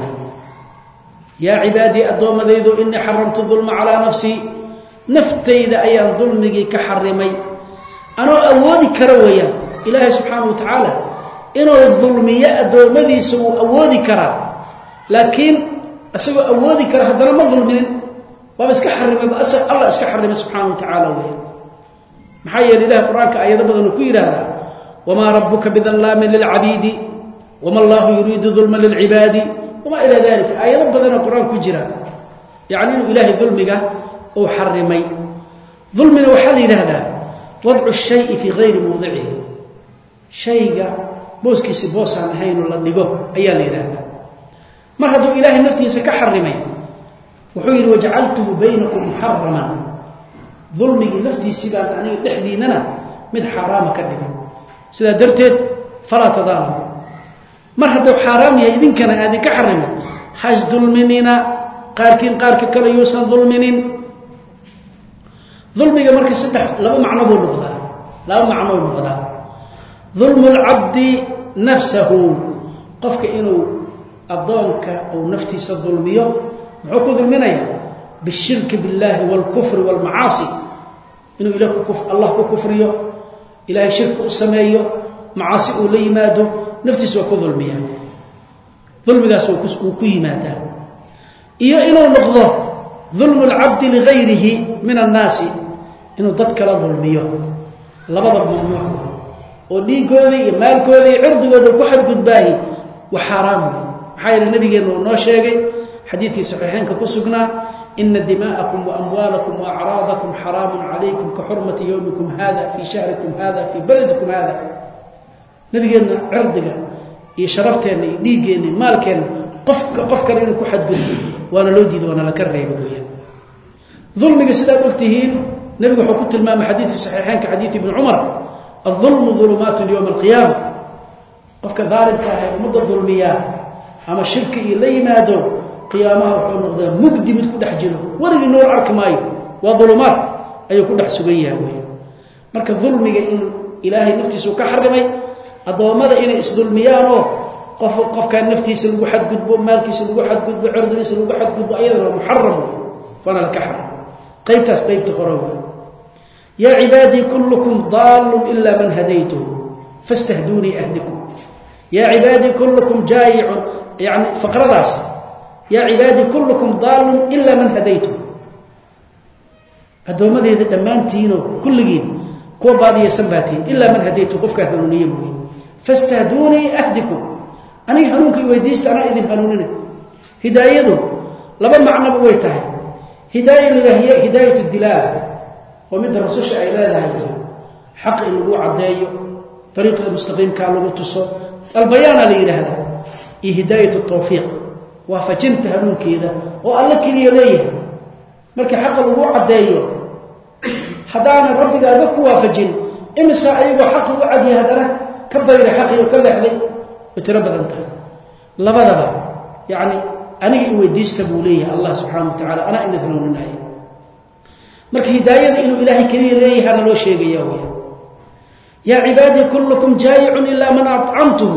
يا عبادي أدوم ذيذو إني حرمت الظلم على نفسي نفتي إذا أيام ظلمي كحرمي أنا أودي كرويا إله سبحانه وتعالى إنه الظلمية أدومدي سوى أودي كرا لكن أسوى أودي كرا هذا ما ظلمين وبس كحرم بأسر الله اسكحرم سبحانه وتعالى وين محيا لله قرآن كأيضا بدن كير هذا وما ربك بظلام للعبيد وما الله يريد ظلما للعباد وما إلى ذلك أيضا بدن القرآن كجرا يعني إله ظلمك أو حرمي ظلمنا وحل هذا وضع الشيء في غير موضعه شيء بوسكيسي بوسان هين ولا دغو ايا ليراهدا mar haduu ilaahay naftiisa ka xarimay wuxuu yiri waja'altuhu baynakum muharraman dhulmigi naftiisa baan aniga dhexdiinana mid xaraam ka dhigay sida darteed fala tadalam mar haduu xaraam yahay idinkana aad ka xarimay haas dulminina qaarkin qaarka kale yuusan dulminin dhulmiga marka saddex laba macno buu noqdaa laba macno buu noqdaa ظلم العبد نفسه قفك إنه الضونك أو نفتي سظلميه محوك ظلمنا بالشرك بالله والكفر والمعاصي إنه إله كفر الله كفريه إله شرك السمايه معاصي لي ماده نفتي سوى كظلميه ظلم ذا سوى كي ماده إيه إنه نقضه ظلم العبد لغيره من الناس إنه ضدك لا ظلميه لبضر ممنوع وديغودي مالكودي عرضغودا ku xadgudbaahi wa xaraam waxay nabigeenu noo sheegay xadiithi saxiixaynka ku sugnaa inna dima'akum wa amwalakum wa a'radakum haramun alaykum ka hurmati yawmikum hada fi shahrikum hada fi baladikum hada nabigeena cirdiga iyo sharafteena iyo dhiigeena maalkeena qofka qofka inuu ku xadgudbo waana loo diido waana la ka reebo weeyaan dhulmiga sida ogtihiin نبي حكوت المام حديث في صحيحين كحديث ابن عمر الظلم ظلمات يوم القيامة قفك ظالم كاهي ومضى الظلمية أما الشرك إلي ما دو قيامها وحول نقضي مقدمة كل حجره ولد النور عرك ماي وظلمات أي كل حسوية وهي مركز الظلم إن إلهي نفتي سوك حرمي أضوامد إن إسظلميانه قف قف كان نفتي سلو حد قد مالك سلو حد قد عرض سلو حد قد أيضا محرم وأنا لك حرم قيبتاس قيبت قروه يا عبادي كلكم ضال إلا من هديته فاستهدوني أهدكم يا عبادي كلكم جائع يعني فقرة داس يا عبادي كلكم ضال إلا من هديته هذا ما ذي دمانتينو كل جين كو بعض يسباتين إلا من هديته قفك هنوني يموي فاستهدوني أهدكم أنا هنونك ويديست أنا إذن هنوننا هدايته لما معنى بويتها هداية هي هداية الدلالة ومن الرسول إلى حق الوقوع عدايه طريق المستقيم كان له تصور البيان اللي هذا هداية التوفيق وفجنت هنون كذا والله كلي ليه مركي حق الوقوع عدايه حدانا ربك هذاك وافجن إمسا أيوة حق الوعد هذا كبير حقي وكل حدي وتربى أنت لا بد يعني أنا وديست بوليه الله سبحانه وتعالى أنا إن ثنون النهاية مرك هداية إنه إلهي كريه ليه هذا لو شيء يويه يا عبادي كلكم جائع إلا من أطعمته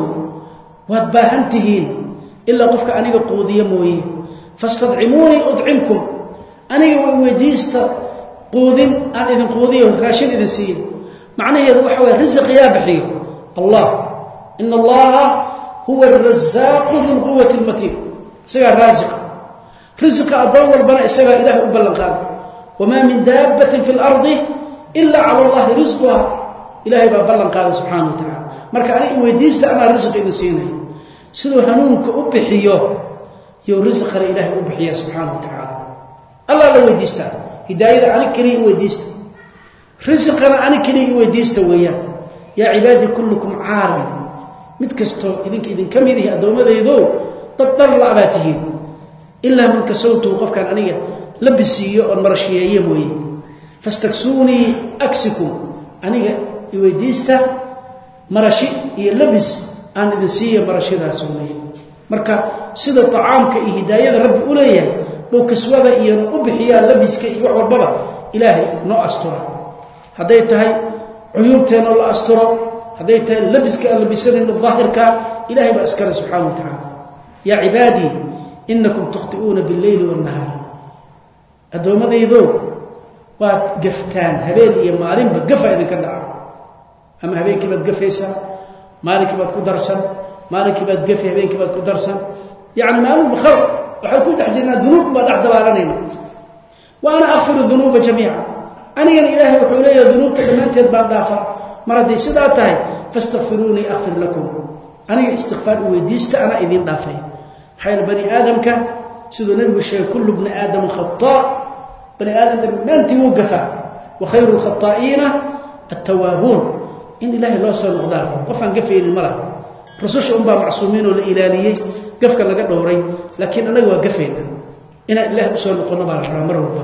واتباهنتهين إلا قفك أنا قوذي مويه فاستطعموني أطعمكم أنا وديست قوذين أنا إذن قوذيه راشد إذن سيه معناه هذا وحوى رزق يا بحيه الله إن الله هو الرزاق ذو القوة المتين سيغا رازق رزق أدور بنا سيغا إله أبلغان وما من دابة في الأرض إلا على الله رزقها إلهي بأبلغ قال سبحانه وتعالى مركا أنا ويديست أنا رزق إنسيني سيدو هنونك أبحيه يو رزق إلهي أبحيه سبحانه وتعالى الله لو ويديست هداية أنا كلي ويديست رزق أنا كلي ويديست وياه يا عبادي كلكم عارم متكستو إذن إذن كم يده أدوم ذا يذو تضطر لعباتهين إلا من كسوته وقف كان أنيا لبسيه والمرشيه مويه فاستكسوني أكسكم أنيا يوديستا مرشي يلبس أن إذن سيه مرشي راسوني مركا سيدة طعامك هداية ربي أوليه لو كسوغا إيان أبحيا لبسك يوعور بابا إلهي نو أسترى هدايتهاي عيوبتين الله أسترى هدايتهاي لبسك اللبسين الظاهر كا إلهي بأسكر سبحانه وتعالى يا عبادي إنكم تخطئون بالليل والنهار أدوما ذي ذو وقفتان هبين إيا مالين بقفة إذن كان دعا أما هبين كبات قفيسا مالين كبات قدرسا مالين كبات قفي هبين كبات قدرسا يعني مالين بخلق وحيكون تحجرنا ذنوب ما نحن دبارانين وأنا أغفر الذنوب جميعا أنا يعني إلهي وحولي ذنوب تلمانت يدبان دافع مردي سداتاي فاستغفروني أغفر لكم أنا استغفار ويديست أنا إذن دافعي حيال بني آدم كان سيدو نبي الشيء كل ابن آدم خطاء بني آدم ما أنت موقفا وخير الخطائين التوابون إن إلهي الله سوى الغدار قفا قفي المرأة رسوش أمبا معصومين والإلاليين قفك لقد دوري لكن أنا هو قفين إن إلهي سوى القنبة مرة مرة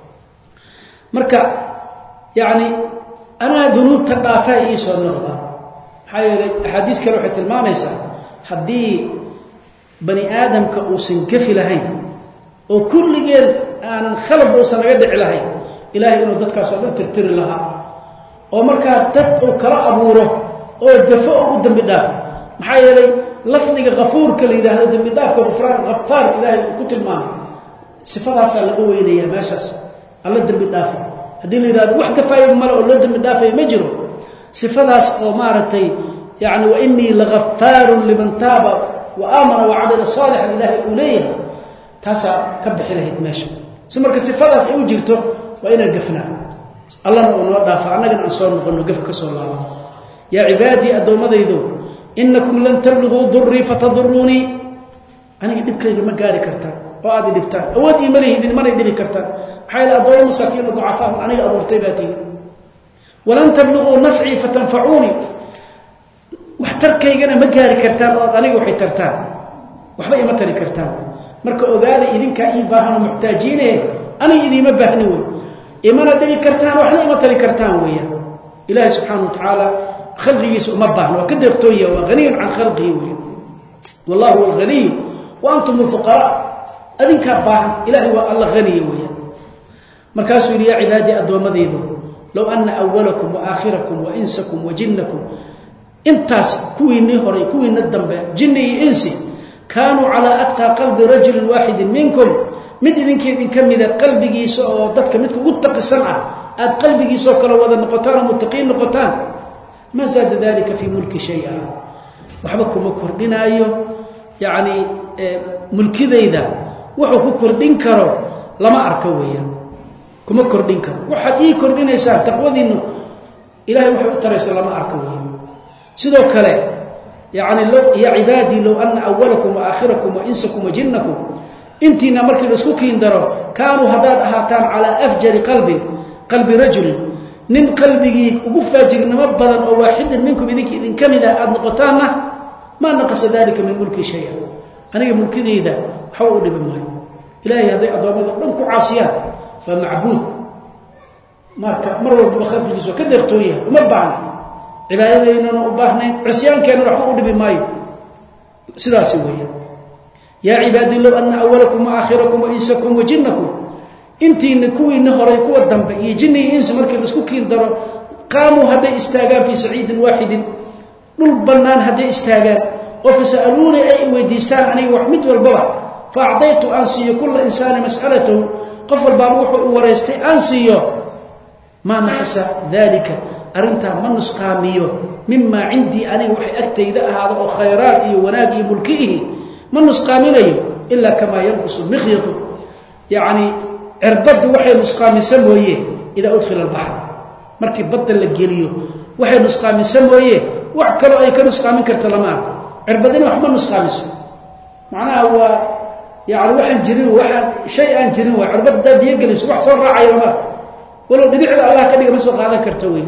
مركا يعني أنا ذنوب تبافا إيسا النغضة حديث كروحة الماميسة حدي بني آدم كأوسن كفي لهين وكل جيل أنا خلب أوسن يدع لهين إلهي إنه دتك صدق ترتر لها ومركا تت وكرا أبوره أو الدفاع قدام بدافع محايا لي لفظك غفور كلي ده قدام بدافع غفران غفار إلهي كتل ما صفات أصل قوي لي ما شاس الله قدام بدافع هدي لي ده واحد كفاية مرة ولا قدام بدافع مجرو صفات أصل مارتي يعني وإني لغفار لمن تاب وآمن وعبد صالحا إلهي أوليه تاسع كبح إلهي دماشا سمرك الصفات أو جرته وإن القفنا الله نقول دافعنا عن أنصار نقول نقف كسر الله يا عبادي أدو ماذا إنكم لن تبلغوا ضري فتضروني أنا يدبك لما قاري كرتان وآدي دبتان أود إيمانه دين من يدبي كرتان حيث أدو مساكين ضعفاء أنا أبو ارتباتي ولن تبلغوا نفعي فتنفعوني waxtarkaygana ma gaari kartaan oo aniga waxay tartaan waxba ima tari kartaan marka ogaada idinka ii baahan muxtaajiine aniga idima baahni way imana dhigi kartaan waxna ima tari kartaan weeyaan ilaahay subhanahu wa ta'ala khalqigiisa uma baahna waa ka deeqtooya waa ghaniyan an khalqihi weeyaan wallahu al-ghani wa antum al-fuqara adinka baahan ilaahay waa alla ghani weeyaan markaasuu yiri ya cibaadi adoomadeydu law anna awwalakum wa akhirakum wa insakum wa jinnakum intaas kuwiinii horay kuwiina dambe jinni iyo insi kaanuu ala atqa qalbi rajul wahid minkum mid idinkeedin kamida qalbigiisa oo dadka midka ugu taqisan ah aad qalbigiisa kala wada noqotaan muttaqiin noqotaan ma zaada dalika fi mulki shay'a waxba kuma kordhinaayo yaani mulkidayda wuxuu ku kordhin karo lama arko weeyaan kuma kordhin karo waxa ii kordhinaysa taqwadiinu ilaahay wuxuu u taraysa lama arko weeyaan sidoo kale yaani law ya ibadi law anna awwalakum wa akhirakum wa insakum wa jinnakum intina markii la isku kiin daro kaanu hadaad ahaataan ala afjari qalbi qalbi rajul nin qalbigi ugu faajirnimo badan oo waahidin minkum idinki idin kamida aad noqotaana ma naqasa dalika min mulki shay'a aniga mulkideyda waxa uu dhibin maayo ilaahay haday adoomada dhan ku caasiyaan waa macbuud marka mar walba khalqigiisa ka deeqtooya uma baahna cibaadadeyna u baahnayn cisyaankeena waxa uu dhibin maayo sidaas weeyaan يا عبادي لو أن أولكم وآخركم وإنسكم وجنكم انتي نكوي نهري كوى الدنب يجني إنس مركب اسكوكين درو قاموا هذا استاغان في سعيد واحد نلبنان هذا استاغان وفسألوني أي ويديستان عني وحمد والبوع فأعطيت أنسي كل إنسان مسألته قفل بابوح وريستي أنسي ما نحس ذلك أرنتا من نسقاميه مما عندي أنا وحي أكتي ذا هذا خيرات وناقي ملكيه من نسقامينه إلا كما ينقص المخيط يعني عربد وحي نسقامي سمويه إذا أدخل البحر مركب بدل للجليو وحي نسقامي سمويه وعكروا أي كنسقامي كرتلمان عربدين وحما نسقامي سمويه معناها هو يعني وحن جريو وحن شيئا جريو عربد ده بيجلس وحصر راعي وما ولو بنعلى الله كده مسوق هذا كرتويه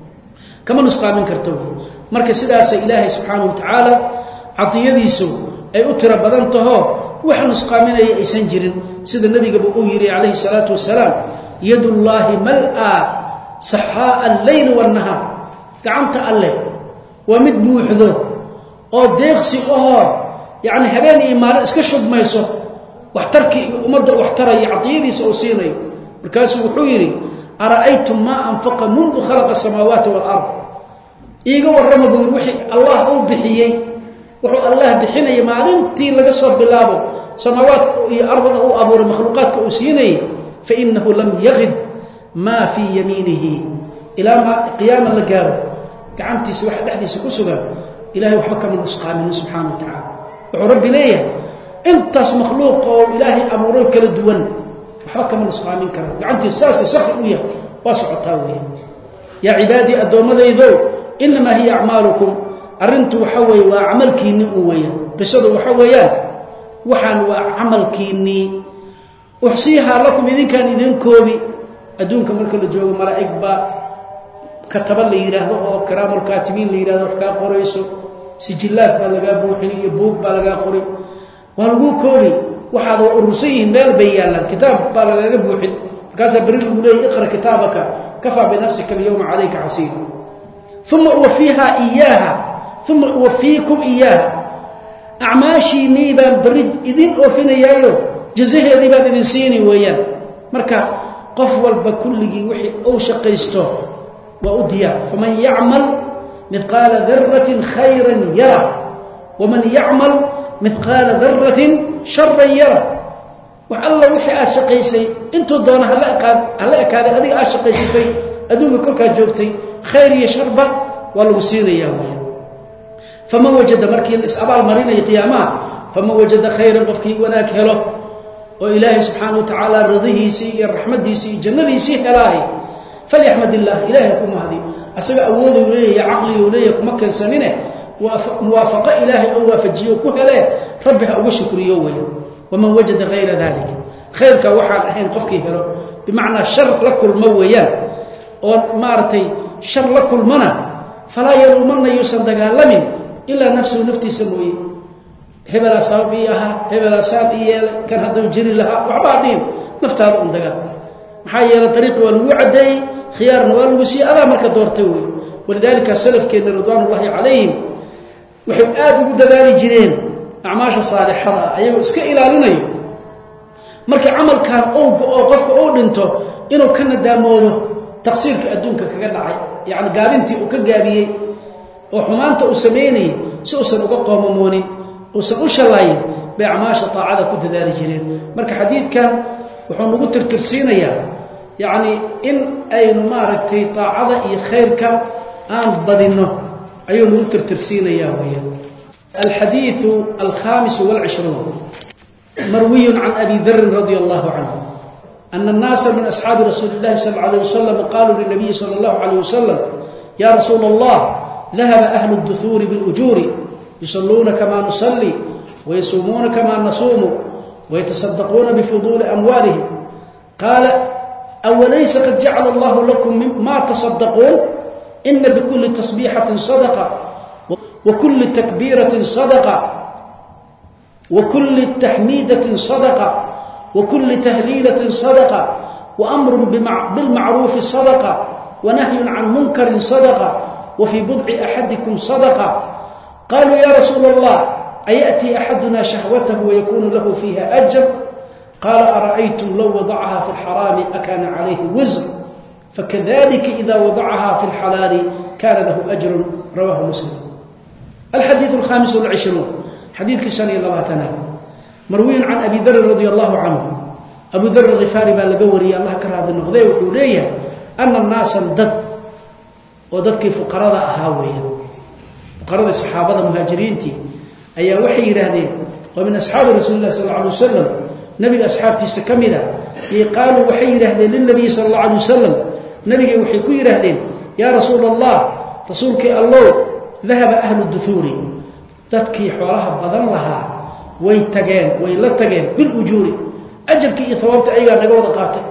كما نسقامي كرتويه مركب سداسة إلهي سبحانه وتعالى عطيديسو ay u tira badan taho waxa nusqaaminaya aysan jirin sida nabiga uu yiri kaleey salaatu wasalaam yadullahi mal'a sahaa al-layl wan-nahar gacanta alle waa mid buuxdo oo deeqsi oo yaani habeen iyo maalin iska shubmayso wax tarki umada wax taray cadiyadiisa oo siinay markaas wuxuu yiri ara'aytum ma anfaqa mundu khalaqa as-samawati wal-ard iiga warrama buu wixii Allah uu bixiyay wuxuu Allah bixinay maalintii laga soo bilaabo samaawaadka iyo ardada uu abuuray makhluuqaadka uu siinay fa innahu lam yaghid ma fi yaminihi ila ma qiyaama la gaaro gacantiisa wax dhaxdiisa ku sugan ilaahay waxba kama nusqaamin subhanahu wa ta'ala wuxuu rabbi leeyahay intaas makhluuq oo ilaahay abuuray kala duwan waxba kama nusqaamin karo gacantiisa saas saxi u yahay waa socotaa weeyaan ya cibaadi adoomadaydo inma hiya a'malukum arintu waxa weey waa amalkiini uu weeyaan qisadu waxa weeyaan waxaan waa amalkiini uxsiha lakum idinkan idin koobi adduunka marka la joogo malaa'ig ba kataba la yiraahdo oo karaamul kaatibiin la yiraahdo wax ka qorayso sijilaad ba laga buuxin iyo buug ba laga qoray waa lagu koobi waxa uu urusay meel bayaalan kitaab ba laga buuxin markaas baril uu leeyahay iqra kitaabaka kafa bi nafsika al-yawma alayka hasiib thumma wafiha iyyaha ثم أوفيكم إياها أعماشي نيبان برج إذن أوفينيايو جزيه ذيبان إذن سيني ويان مركا قفول بكل وحي أو شقيسته وأديا فمن يعمل مثقال ذرة خيرا يرى ومن يعمل مثقال ذرة شرا يرى وحالله وحي أشقيسي انتو دونا هلأ كان هذه أشقيسي في أدوك كلها جوكتي خير يشربا والله سيني يا ويان فما وجد مركي الاسبال مرينا قيامه فما وجد خيرا قفكي وناك هله وإله سبحانه وتعالى رضيه سي رحمته سي جنته سي هلاهي فليحمد الله إلهكم هذه أسبق أوله وليه عقلي وليه كمكن سمينه موافقة إلهي أو وافجيه كهله ربها أو شكريه ومن وجد غير ذلك خيرك وحال الحين قفكي هله بمعنى شر لكل مويان ومارتي شر لكل منى فلا يلومن يصدق لمن إلا نفسه نفتي سموي هبل صابيها هبل صابيه كان هذا جري لها وعبادين نفتار أندقات محايا طريق والوعدي خيار والوسي هذا مركز دورتوي ولذلك السلف كان رضوان الله عليهم وحب آدوا قدبالي جرين أعماش صالحة أيها اسكا إلى لنيو مركز عمل كان أو قفك أو دنتو إنه كان داموده تقصيرك أدونك كقدعي يعني قابنتي وكقابيي وحمانته وسميني سوسن وقوة مموني وسأوش الله بأعماش طاعة كنت ذلك جرين مركز حديث كان وحن نقول تركرسينا يا يعني إن أي نمارتي طاعة خير كان آن بدينه أي نقول تركرسينا يا ويا الحديث الخامس والعشرون مروي عن أبي ذر رضي الله عنه أن الناس من أصحاب رسول الله صلى الله عليه وسلم قالوا للنبي صلى الله عليه وسلم يا رسول الله ذهب أهل الدثور بالأجور يصلون كما نصلي ويصومون كما نصوم ويتصدقون بفضول أموالهم قال أوليس قد جعل الله لكم ما تصدقون إن بكل تصبيحة صدقة وكل تكبيرة صدقة وكل تحميدة صدقة وكل تهليلة صدقة وأمر بالمعروف صدقة ونهي عن منكر صدقة وفي بضع أحدكم صدقة قالوا يا رسول الله أيأتي أحدنا شهوته ويكون له فيها أجر قال أرأيتم لو وضعها في الحرام أكان عليه وزر فكذلك إذا وضعها في الحلال كان له أجر رواه مسلم. الحديث الخامس والعشرون حديث كشاني الله تعالى مروي عن أبي ذر رضي الله عنه أبو ذر الغفاري بالقوري الله كره بالنقضي وحوليه أن الناس ضد وضدك فقراء أهاوية فقراء الصحابة المهاجرين تي أي وحي رهدين ومن أصحاب رسول الله صلى الله عليه وسلم نبي أصحاب تسكمنا قالوا وحي رهدين للنبي صلى الله عليه وسلم نبي وحي كي رهدين يا رسول الله رسولك الله ذهب أهل الدثور تدكي حولها بدن لها ويتقين ويلتقين بالأجور أجرك إثوابت أيها نقوض قاتل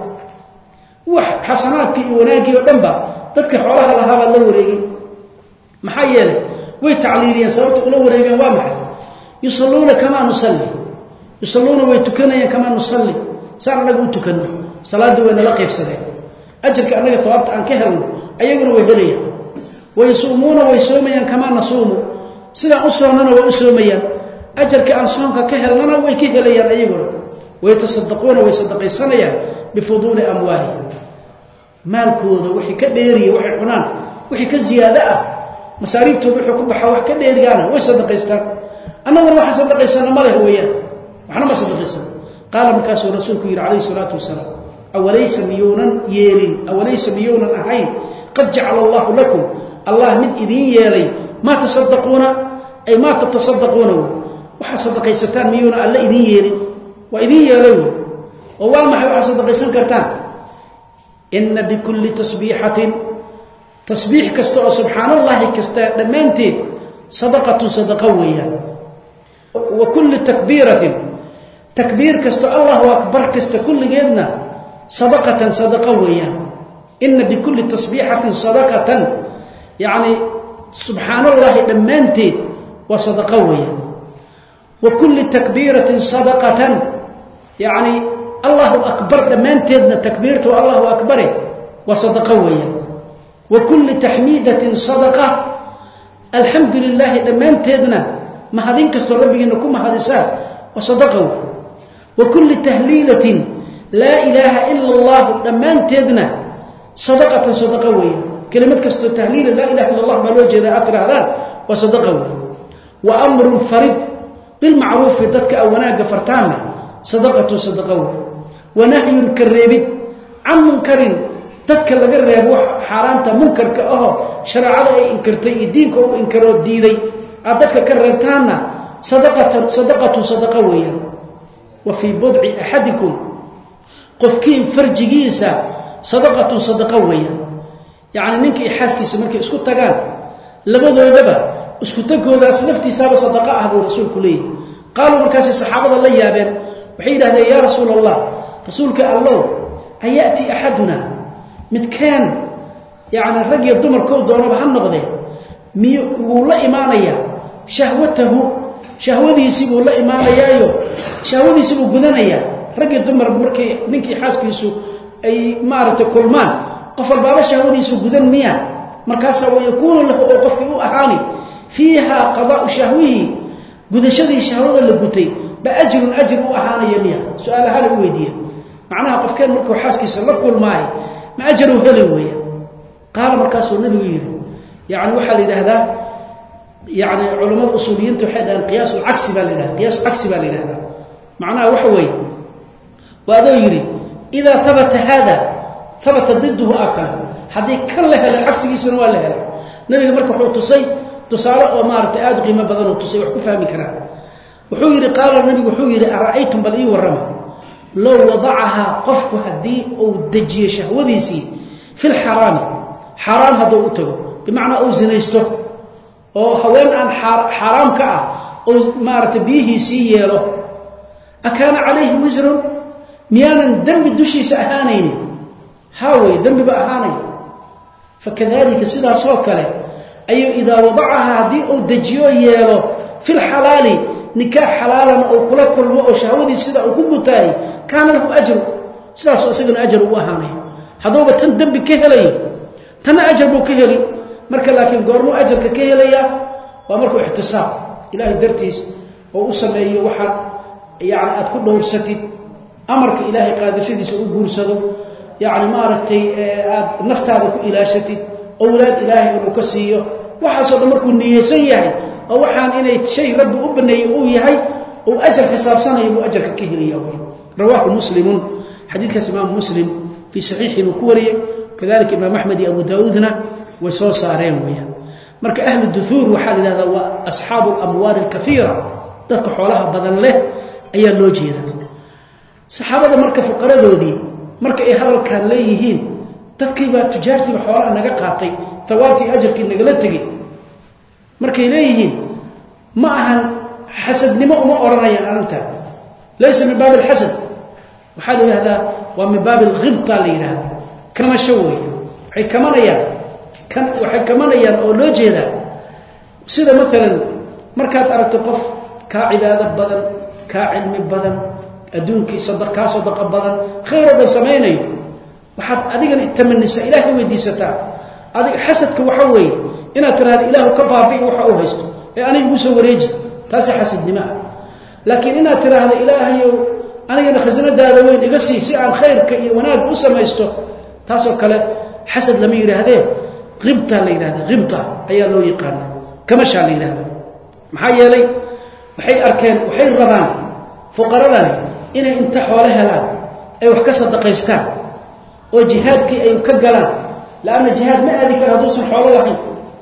وحسناتك وناكي ودنبا تدكي حولها لها باللوريقي محيالي ويتعليليا سوابت ولوريقي وامحي يصلون كما نصلي يصلون ويتكنيا كما نصلي صار نقول تكنوا صلاة دوين لقي بسدين أجرك أنك ثوابت عن كهلنا أيقنا ويهليا ويصومون ويصوميا كما نصوم سيدا أصومنا وأصوميا أجرك عن صومك كهلنا ويكهليا أيقنا ويتصدقون ويصدقيسانيا بفضول أموالهم مالكوذا وحي كديري وحي عنان وحي كزيادة مساريبته وحي كبحا وحي كديريانا ويصدقيستان أنا والله وحي صدقيسانا ما له وياه وحنا ما صدقيسان قال مكاسو رسولك عليه الصلاة والسلام أوليس ميونا ييرين أوليس ميونا أحين قد جعل الله لكم الله من إذين يالي ما تصدقون أي ما تتصدقون وحا صدقيستان ميونا ألا إذين ييرين وإذين يالون ووالما حيوحا صدقيسان كرتان إن بكل تصبيحة تصبيح كستوى سبحان الله كستوى لمانتي صدقة صدقوية وكل تكبيرة تكبير كستوى الله أكبر كستوى كل جدنا صدقة صدقوية إن بكل تصبيحة صدقة يعني سبحان الله لمانتي وصدقوية وكل تكبيرة صدقة يعني الله أكبر لمن تدنا تكبيرته الله أكبر وصدقوية وكل تحميدة صدقة الحمد لله لمن تدنا ما هذين كستر ربي إنكم ما هذا وصدقوية وكل تهليلة لا إله إلا الله لمن تدنا صدقة صدقوية كلمة كستر تهليل لا إله إلا الله ما لوجه ذا أترى هذا وصدقوية وأمر فرد بالمعروف ذاتك أو ناقة فرتامة صدقة صدقوية ونهي كالريبت عن منكر تذكر لك الريب حرامته منكر كأهو شرع هذا إنكرتي دينك أو إنكروا الديدي أذكر كالريبتانا صدقة صدقة صدقوية وفي بضع أحدكم قفكين فرجيسا صدقة صدقوية يعني منك إحاسكي سمرك اسكت تقال لبضوا يدبا اسكت تقول ذا سنفتي سابا صدقاء أبو رسول كلي قالوا مركاسي صحابة الله يابين وحيد هذا يا رسول الله رسولك الله أيأتي أحدنا متكان يعني الرجل الدمر كود دونا بهالنقضة والله إيمانيا شهوته شهوته يسيبه الله إيمانيا يو شهوته يسيبه جذنيا رجل الدمر مركي منك حاسك يسوع ay maarata kulmaan qof walba shahwadiisu gudan miya markaas way yakunu lahu oo qofkii u ahaani fiiha qadaa'u shahwihi gudashadii shahwada la gutay ba ajrun ajr u ahaanaya miya su'aalaha la weydiiyay macnaha qofkeen markuu xaaskiisa la kulmaay ma ajru heli weeya qaal markaas uu nabigu yiri yaani waxa la yiraahdaa yaani culimada usuuliyintu waxay dhahan qiyaas al-aksi baa la yiraahdaa qiyaas aksi baa la yiraahdaa macnaha waxa weeye waado yiri ida thabata hada thabata didduhu akal hadii kan la helo aksigiisuna waa la helo nabiga markuu wuxuu tusay tusaale oo maartay aad qiimo badan oo tusay wax ku fahmi karaa wuxuu yiri qaal nabigu wuxuu yiri ara'aytum bal ii warama law wadacaha qofku hadii uu dajiyo shahwadiisi fil haram haram haduu u tago bimaana uu zinaysto oo haween aan haram ka ah oo maartay bihiisi yeelo akana alayhi wizrun miyanan dambi dushiisa ahaanayn haaway dambi ba ahaanay fakadalika sida soo kale ayu ida wadacaha hadii uu dajiyo yeelo fil halali nikah halalan oo kula kulmo oo shahwadii sida uu ku gutay kaana lahu ajr sidaas oo isagana ajr u ahaanay hadooba tan dambi ka helay tan ajr buu ka helay marka laakiin goormo ajrka ka helaya waa markuu ihtisaab ilaahi dartiis oo u sameeyo waxa yaani aad ku dhowrsatid amarka ilaahi qaadashadiisa u guursado yaani maaragtay aad naftaada ku ilaashatid awlaad ilaahi uu ka siiyo waxa soo markuu niyeysan yahay oo waxaan inay shay rabbi u baneeyay uu yahay oo ajr xisaabsanayo uu ajrka ka helayo rawahu muslimun hadithka imam muslim fi sahihi ku wariyay kadalika imam ahmad iyo abu daawudna way soo saareen weeyaan marka ahlu duthur waxa la yiraahdaa waa ashaabul amwal al-kathira dadka xoolaha badan leh ayaa loo jeedaa saxaabada marka fuqaradoodii marka ay hadalkan leeyihiin dadkii baa tujaartii xoolaha naga qaatay tawaabti ajrkii naga la tagay markay leeyihiin ma ahan xasadnimo uma oranayaan arrinta laysa min baab al-hasad waxa la yiraahdaa waa min baab al-ghibta la yiraahdaa kama shaway waxay kamanayaan kan waxay kamanayaan oo loo jeedaa sida midalan markaad aragto qof ka cibaado badan ka cilmi badan adduunkii sadaqa sadaqa badan khayr badan sameeynay waxaad adigana tamanisa ilaahay weydiisataa adig xasadka waxa weeye inaad tiraahdo ilaahu ka baabi'i waxa uu haysto ee aniga ugu soo wareeji taas xasadnimo laakiin inaad tiraahdo ilaahay aniga khasnadaada weyn iga sii si aan khayrka iyo wanaag u sameeysto taas oo kale xasad lama yiraahdee qibta la yiraahdaa qibta ayaa loo yaqaan kama shaa la yiraahdaa maxaa yeelay waxay arkeen waxay rabaan fuqaradan inay inta xoolo helaan ay wax ka sadaqaystaan oo jihaadkii ay ka galaan laana jihaad ma aadi kara haduu san xoolo lahayn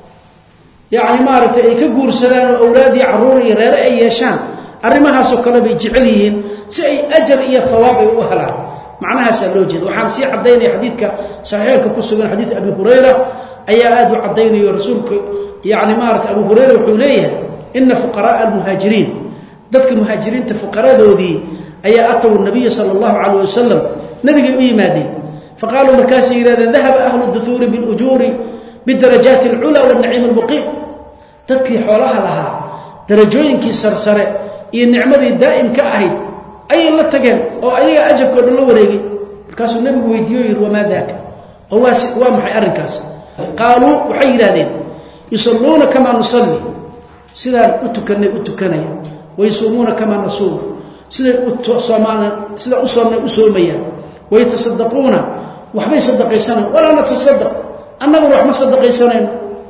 yaani maartay ay ka guursadaan oo awlaadi caruur iyo reer ay yeeshaan arimahaas oo kale bay jecel yihiin si ay ajr iyo thawaab ay u helaan macnaha loo jeedo waxaan si cadeynay xadiidka saxiixka ku sugan xadiid abi hurayra ayaa aad u cadeynayo rasuulku yaani maartay abu hurayra wuxuu leeyahay inna fuqaraa al-muhajirin dadka muhaajiriinta fuqaradoodii ayaa ataw nabiy sallallahu alayhi wasallam nabiga u yimaadeen faqaalu markaas yiraahdo dhahaba ahlu duthur bil ujuri bid darajat al-ula wal na'im al-muqim dadkii xoolaha lahaa darajooyinkii sarsare iyo nicmadii daa'imka ahayd ay la tageen oo ayaga ajabkooda la wareegay markaas uu nabigu weydiiyay yiri wama daaka oo waasi waa maxay arrinkaas qaalu waxay yiraahdeen yusalluna kama nusalli sidaan u tukanay u tukanaya ويصومون كما نصوم سيده سومان سيده اسومنا اسوميا ويتصدقون وحبي صدقيسنا ولا نتصدق انما روح ما صدقيسنا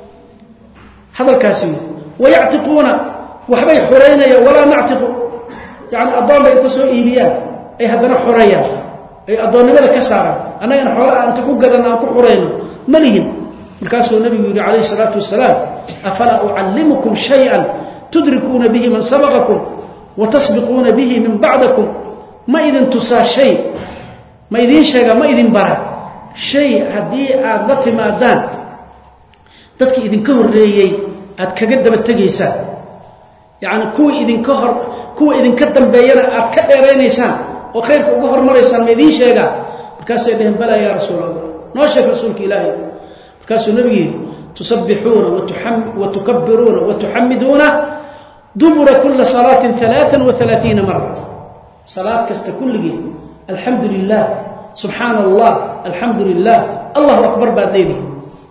هذا الكاسي ويعتقون وحبي حرينا ولا نعتق يعني اضام يتسو ايبيان اي هدنا حريا اي اضونمدا كسارا انا ان حولا انت ku gadana ku xureyno malihin markaasuu nabigu yiri kaleey salaatu wasalaam afala uallimukum shay'an تدركون به من سبقكم وتسبقون به من بعدكم ما إذن تسا شيء ما إذن شيء ما إذن برا شيء هدي آدلت مادات تدك إذن كهر ريي أد كقدم التقيسان يعني كوي إذن كهر كوي إذن كدم بيانا أد كأرين إيسان وخيرك وقهر مريسان ما إذن شيء بكاس يدهم بلا يا رسول الله نوشك رسولك إلهي بكاس النبي تسبحون وتحم وتكبرون وتحمدون دبر كل صلاة ثلاثا وثلاثين مرة صلاة كست كل الحمد لله subhanallah alhamdulillah allahu akbar baad leedahay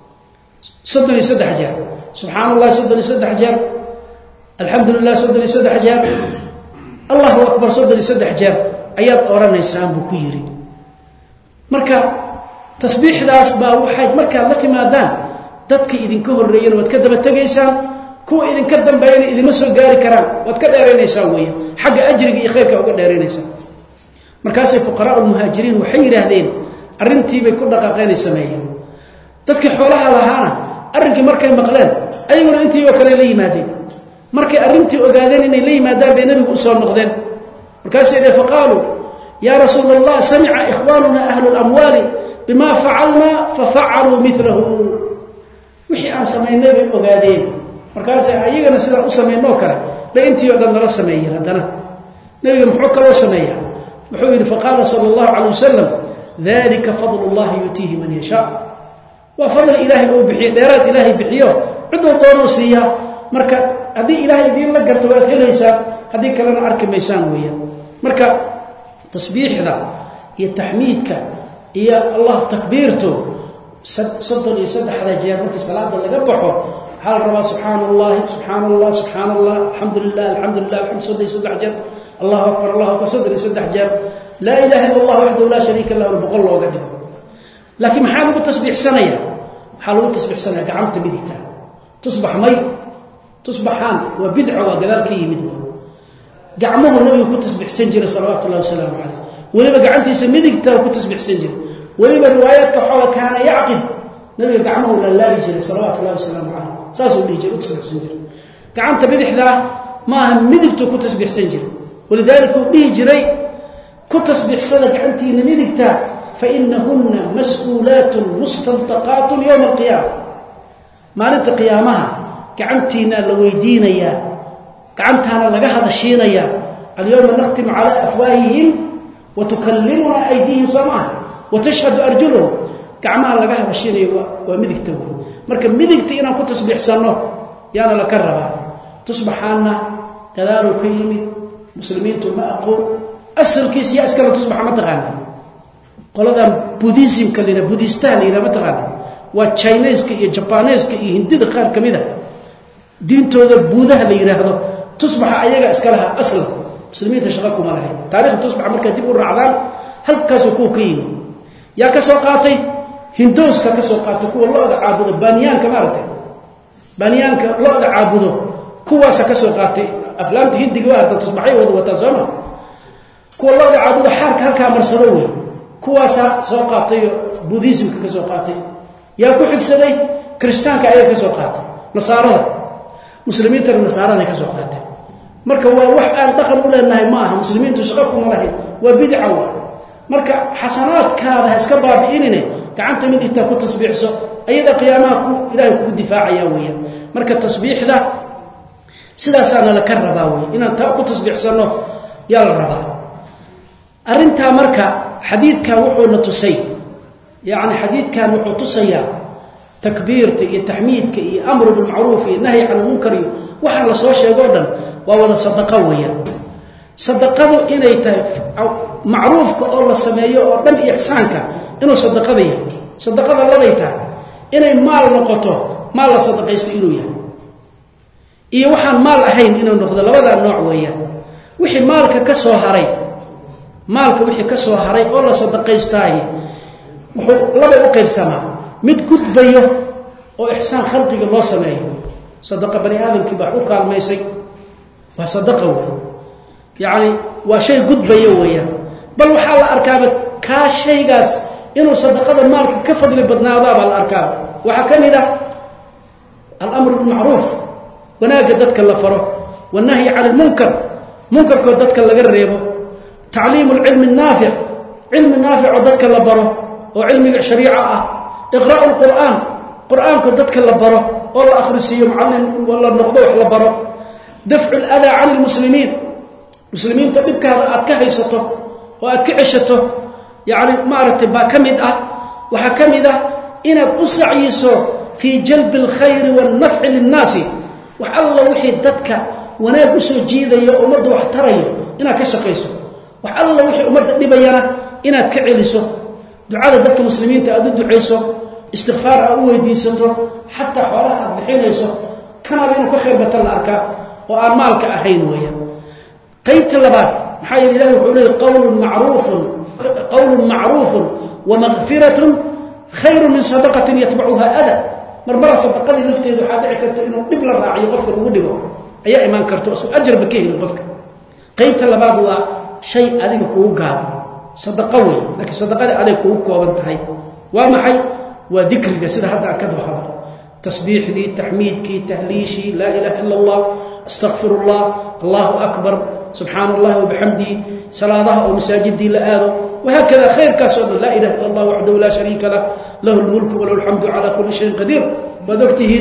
soddon iyo saddex jeer subhanallah soddon iyo saddex jeer alhamdulillah soddon iyo saddex jeer allahu akbar soddon iyo saddex jeer ayaad oranaysaan buu ku yiri marka tasbiixdaas baa waxay marka la timaadaan dadka idinka horeeyeen waad ka daba tagaysaan kuwa idinka dambeeyeen idima soo gaari karaan waad ka dheereynaysaa weeye xagga ajriga iyo khayrka uga dheereynaysaa markaas ay fuqaraa'ul muhaajiriin waxay yiraahdeen arintii bay ku dhaqaaqeen sameeyeen dadkii xoolaha lahaana arrinkii markay maqleen ayaguna intii oo kale la yimaadeen markay arintii ogaadeen inay la yimaadaan bay nabigu u soo noqdeen markaas ay faqaalu ya rasuulallah sami'a ikhwanuna ahlul amwali bima fa'alna fa fa'alu mithlahu wixii aan sameeynay bay ogaadeen markaas ayagana sida u sameeyno kale bay intii oo dhan la sameeyeen hadana nabiga muxuu kala sameeyaa muxuu yiri faqala sallallahu alayhi wasallam dhalika fadlullah yutihi man yasha wa fadl ilahi oo bixiyo dheeraad ilahi bixiyo cidoo doono siiya marka hadii ilahi idin la garto waad helaysaa hadii kalena arki maysaan weeyaan marka tasbiixda iyo tahmiidka iyo allah takbiirto صدق يسبح على جابك صلاة لقى بحر حال ربا سبحان الله سبحان الله سبحان الله الحمد لله الحمد لله الحمد صدق يسبح جاب الله أكبر الله أكبر صدق يسبح جاب لا إله إلا الله وحده لا شريك له البقول له وقده لكن حاله التسبيح سنة حاله التسبيح سنة قعمت بديتا تصبح مي تصبحان وبدعة وقذلك يمدوا قعمه النبي كنت تسبح سنجر صلوات الله وسلامه عليه ولما قعمت يسمدك كنت تسبح سنجر ولما روايات كحوة كان يعقد نبي قعمه لله يجري صلوات الله وسلامه عليه ساسو اللي يجري وتسبح سنجر قعمت بدح له ما هم مدكته كنت تسبح سنجر ولذلك به جري كنت تسبح سنة قعمتي نمدكته فإنهن مسؤولات مستنطقات يوم القيامة ما ننت قيامها قعمتنا لويدينا يا قعمتنا لقهد الشينا يا اليوم نختم على أفواههم وتكلمنا أيديهم سماها وتشهد أرجلهم كعمها لقى هذا الشيء ومدكته مركب مدكت إنا كنت تصبح سنه يعني لكربها تصبح عنا كذلك كيمي مسلمين ثم أقول أسر كيس يأسكر تصبح متغانا قال هذا بوديزم كلنا بوديستان إلى متغانا وتشاينيسك إيه جابانيسك إيه هندي دقار كميدا دين تودا بوذا اللي يراهدو تصبح أيها أسكرها أصلا مسلمين تشغلكم عليها تاريخ تصبح مركب ديبور الرعدان هل كاسو كيمي يا كسو قاتي هندوس كسو قاتي كو الله عابده بانيان كمارته بانيان الله عابده كواس كسو قاتي افلام هندي waa تصبحي wada wata sama كو الله عابده xarka halka marsado way kuwaasa soo qaatay buddhism ka soo qaatay yaa ku xigsaday kristaanka ayaa ka soo qaatay nasaarada muslimiinta nasaarada ka soo qaatay marka waa wax aan dhaqan u leenahay ma aha muslimiintu shaqo kuma lahayn waa bid'a marka xasanaadkaada iska baabi'inine gacanta mid inta ku tasbiixso ayada qiyaamaha ku ilaahay ku difaacaya weeyaan marka tasbiixda sidaas aan la karraba weey inaan taa ku tasbiixsano yaa la rabaa arinta marka xadiidka wuxuu na tusay yaani xadiidkan wuxuu tusaya takbiirta iyo tahmiidka iyo amru bil ma'ruf iyo nahy aan munkar waxa la soo sheego dhan waa wada sadaqa weeyaan sadaqadu inay tahay macruufka oo la sameeyo oo dhan ihsaanka inuu sadaqada yahay sadaqada labayta inay maal noqoto maal la sadaqaysto inuu yahay iyo waxaan maal ahayn inuu noqdo labada nooc weeyaan wixii maalka ka soo haray maalka wixii ka soo haray oo la sadaqaystay wuxuu laba u qaybsamaa mid gudbayo oo ihsaan khalqiga loo sameeyo sadaqa bani aadamki baa u kaalmaysay waa sadaqa weey يعني وشيء قد بيويا بل وحال الأركاب كاشيء قاس إنه صدقة المال كفض لبدنا عذاب الأركاب وحكم إذا الأمر بالمعروف وناجدتك اللفره والنهي عن المنكر منكر كودتك اللقريبه تعليم العلم النافع علم النافع ودتك اللبره وعلم الشريعة إقراء القرآن قرآن كودتك اللبره والله أخرسي معلم والله النقضوح اللبره دفع الأذى عن المسلمين مسلمين تبقى هذا أتكهيسته وأتكعشته يعني ما رتبا كمد أه وحكمد إن أسعيسه في جلب الخير والنفع للناس وحالله وحي دتك وناقصه جيدا يا أمد واحتريه إنا كشقيسه وحالله وحي أمد لبيانا إنا تكعلسه ducada dadka muslimiinta aad u duceyso istighfar aad u weydiisato hatta xoolaha aad bixinayso kana inuu ka khayr badan la arkaa oo aan maalka ahayn weeyaan qaybta labaad maxay ilaahay wuxuu leeyahay qawlun ma'ruufun qawlun ma'ruufun wa maghfiratun khayrun min sadaqatin yatba'uha adha marmara sadaqada lafteedu waxa dhici karto inuu dib la raaciyo qofka ugu dhibo ayaa iman karto soo ajr ba ka helin qofka qaybta labaad waa shay adiga kugu gaab sadaqa weey laakiin sadaqada adiga kugu kooban tahay waa maxay waa dhikriga sida hadda ka hadlo tasbiixdi tahmiidki tahliishi la ilaha illa allah astaghfirullah allahu akbar subhanallah wa bihamdi saladaha wa masajidi la aado وهكذا خير كاسود لا اله الا الله وحده لا شريك له له الملك وله الحمد على كل شيء قدير بدكتهن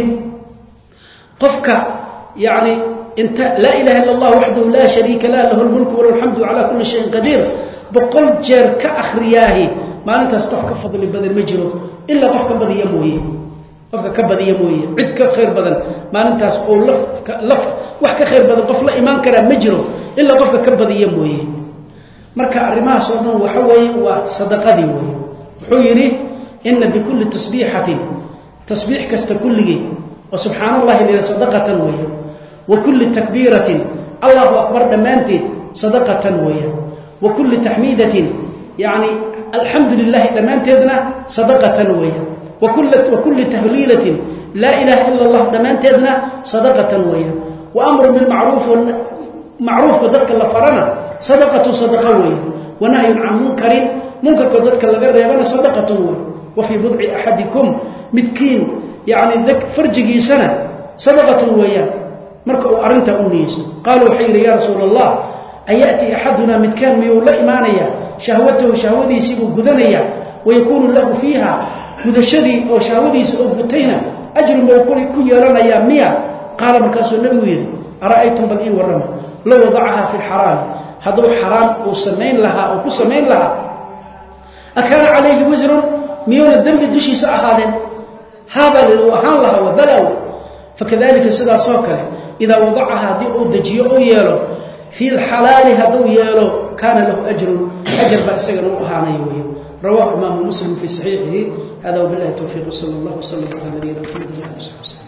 قفك يعني انت لا اله الا الله وحده لا شريك له له الملك وله الحمد على كل شيء قدير بقول جر كاخرياه ما انت استفك فضل بدل مجرو الا قفك بدي مويه قفك كبدي مويه عد كخير بدل ما انت او لف لف وحك خير بدل قف لا ايمان كره مجرو الا قفك كبدي مويه marka arimahaas oo dhan waxa weeye waa sadaqadii weeye wuxuu yiri inna bi kulli tasbihatin tasbih kasta kulligi wa subhanallahi li sadaqatan weeye wa kulli takbiratin allahu akbar damaanti sadaqatan weeye wa kulli tahmidatin yani alhamdulillah damaanteedna sadaqatan weeye wa kulli wa kulli tahlilatin la ilaha illa allah damaanteedna sadaqatan weeye wa amru bil ma'ruf ma'ruf dadka la farana صدقة صدقة ويه ونهي عن منكر منكر كدتك لغا ريبنا صدقة ويه وفي بضع أحدكم متكين يعني ذك فرجي سنة صدقة ويه مركو أرنت أنيس قالوا حير يا رسول الله أيأتي أحدنا متكان ميولا إيمانيا شهوته شهوذي سيبو قذنيا ويكون له فيها قذشدي أو شهوذي سيبو قتينا أجر موكول كي لنا يا مية قال مركز النبي أرأيتم بالإيه والرمى لو وضعها في الحرام هذا حرام وسمين لها أو كسمين لها أكان عليه وزر ميون الدم الدشي سأهادن هذا للوهان لها وبلو فكذلك سيدا صوكله إذا وضعها دي أو دجي أو يالو في الحلال هدو يالو كان له أجر أجر بأسجن وهاني ويه رواه إمام مسلم في صحيحه هذا وبالله التوفيق صلى الله وسلم على نبينا محمد وعلى آله وصحبه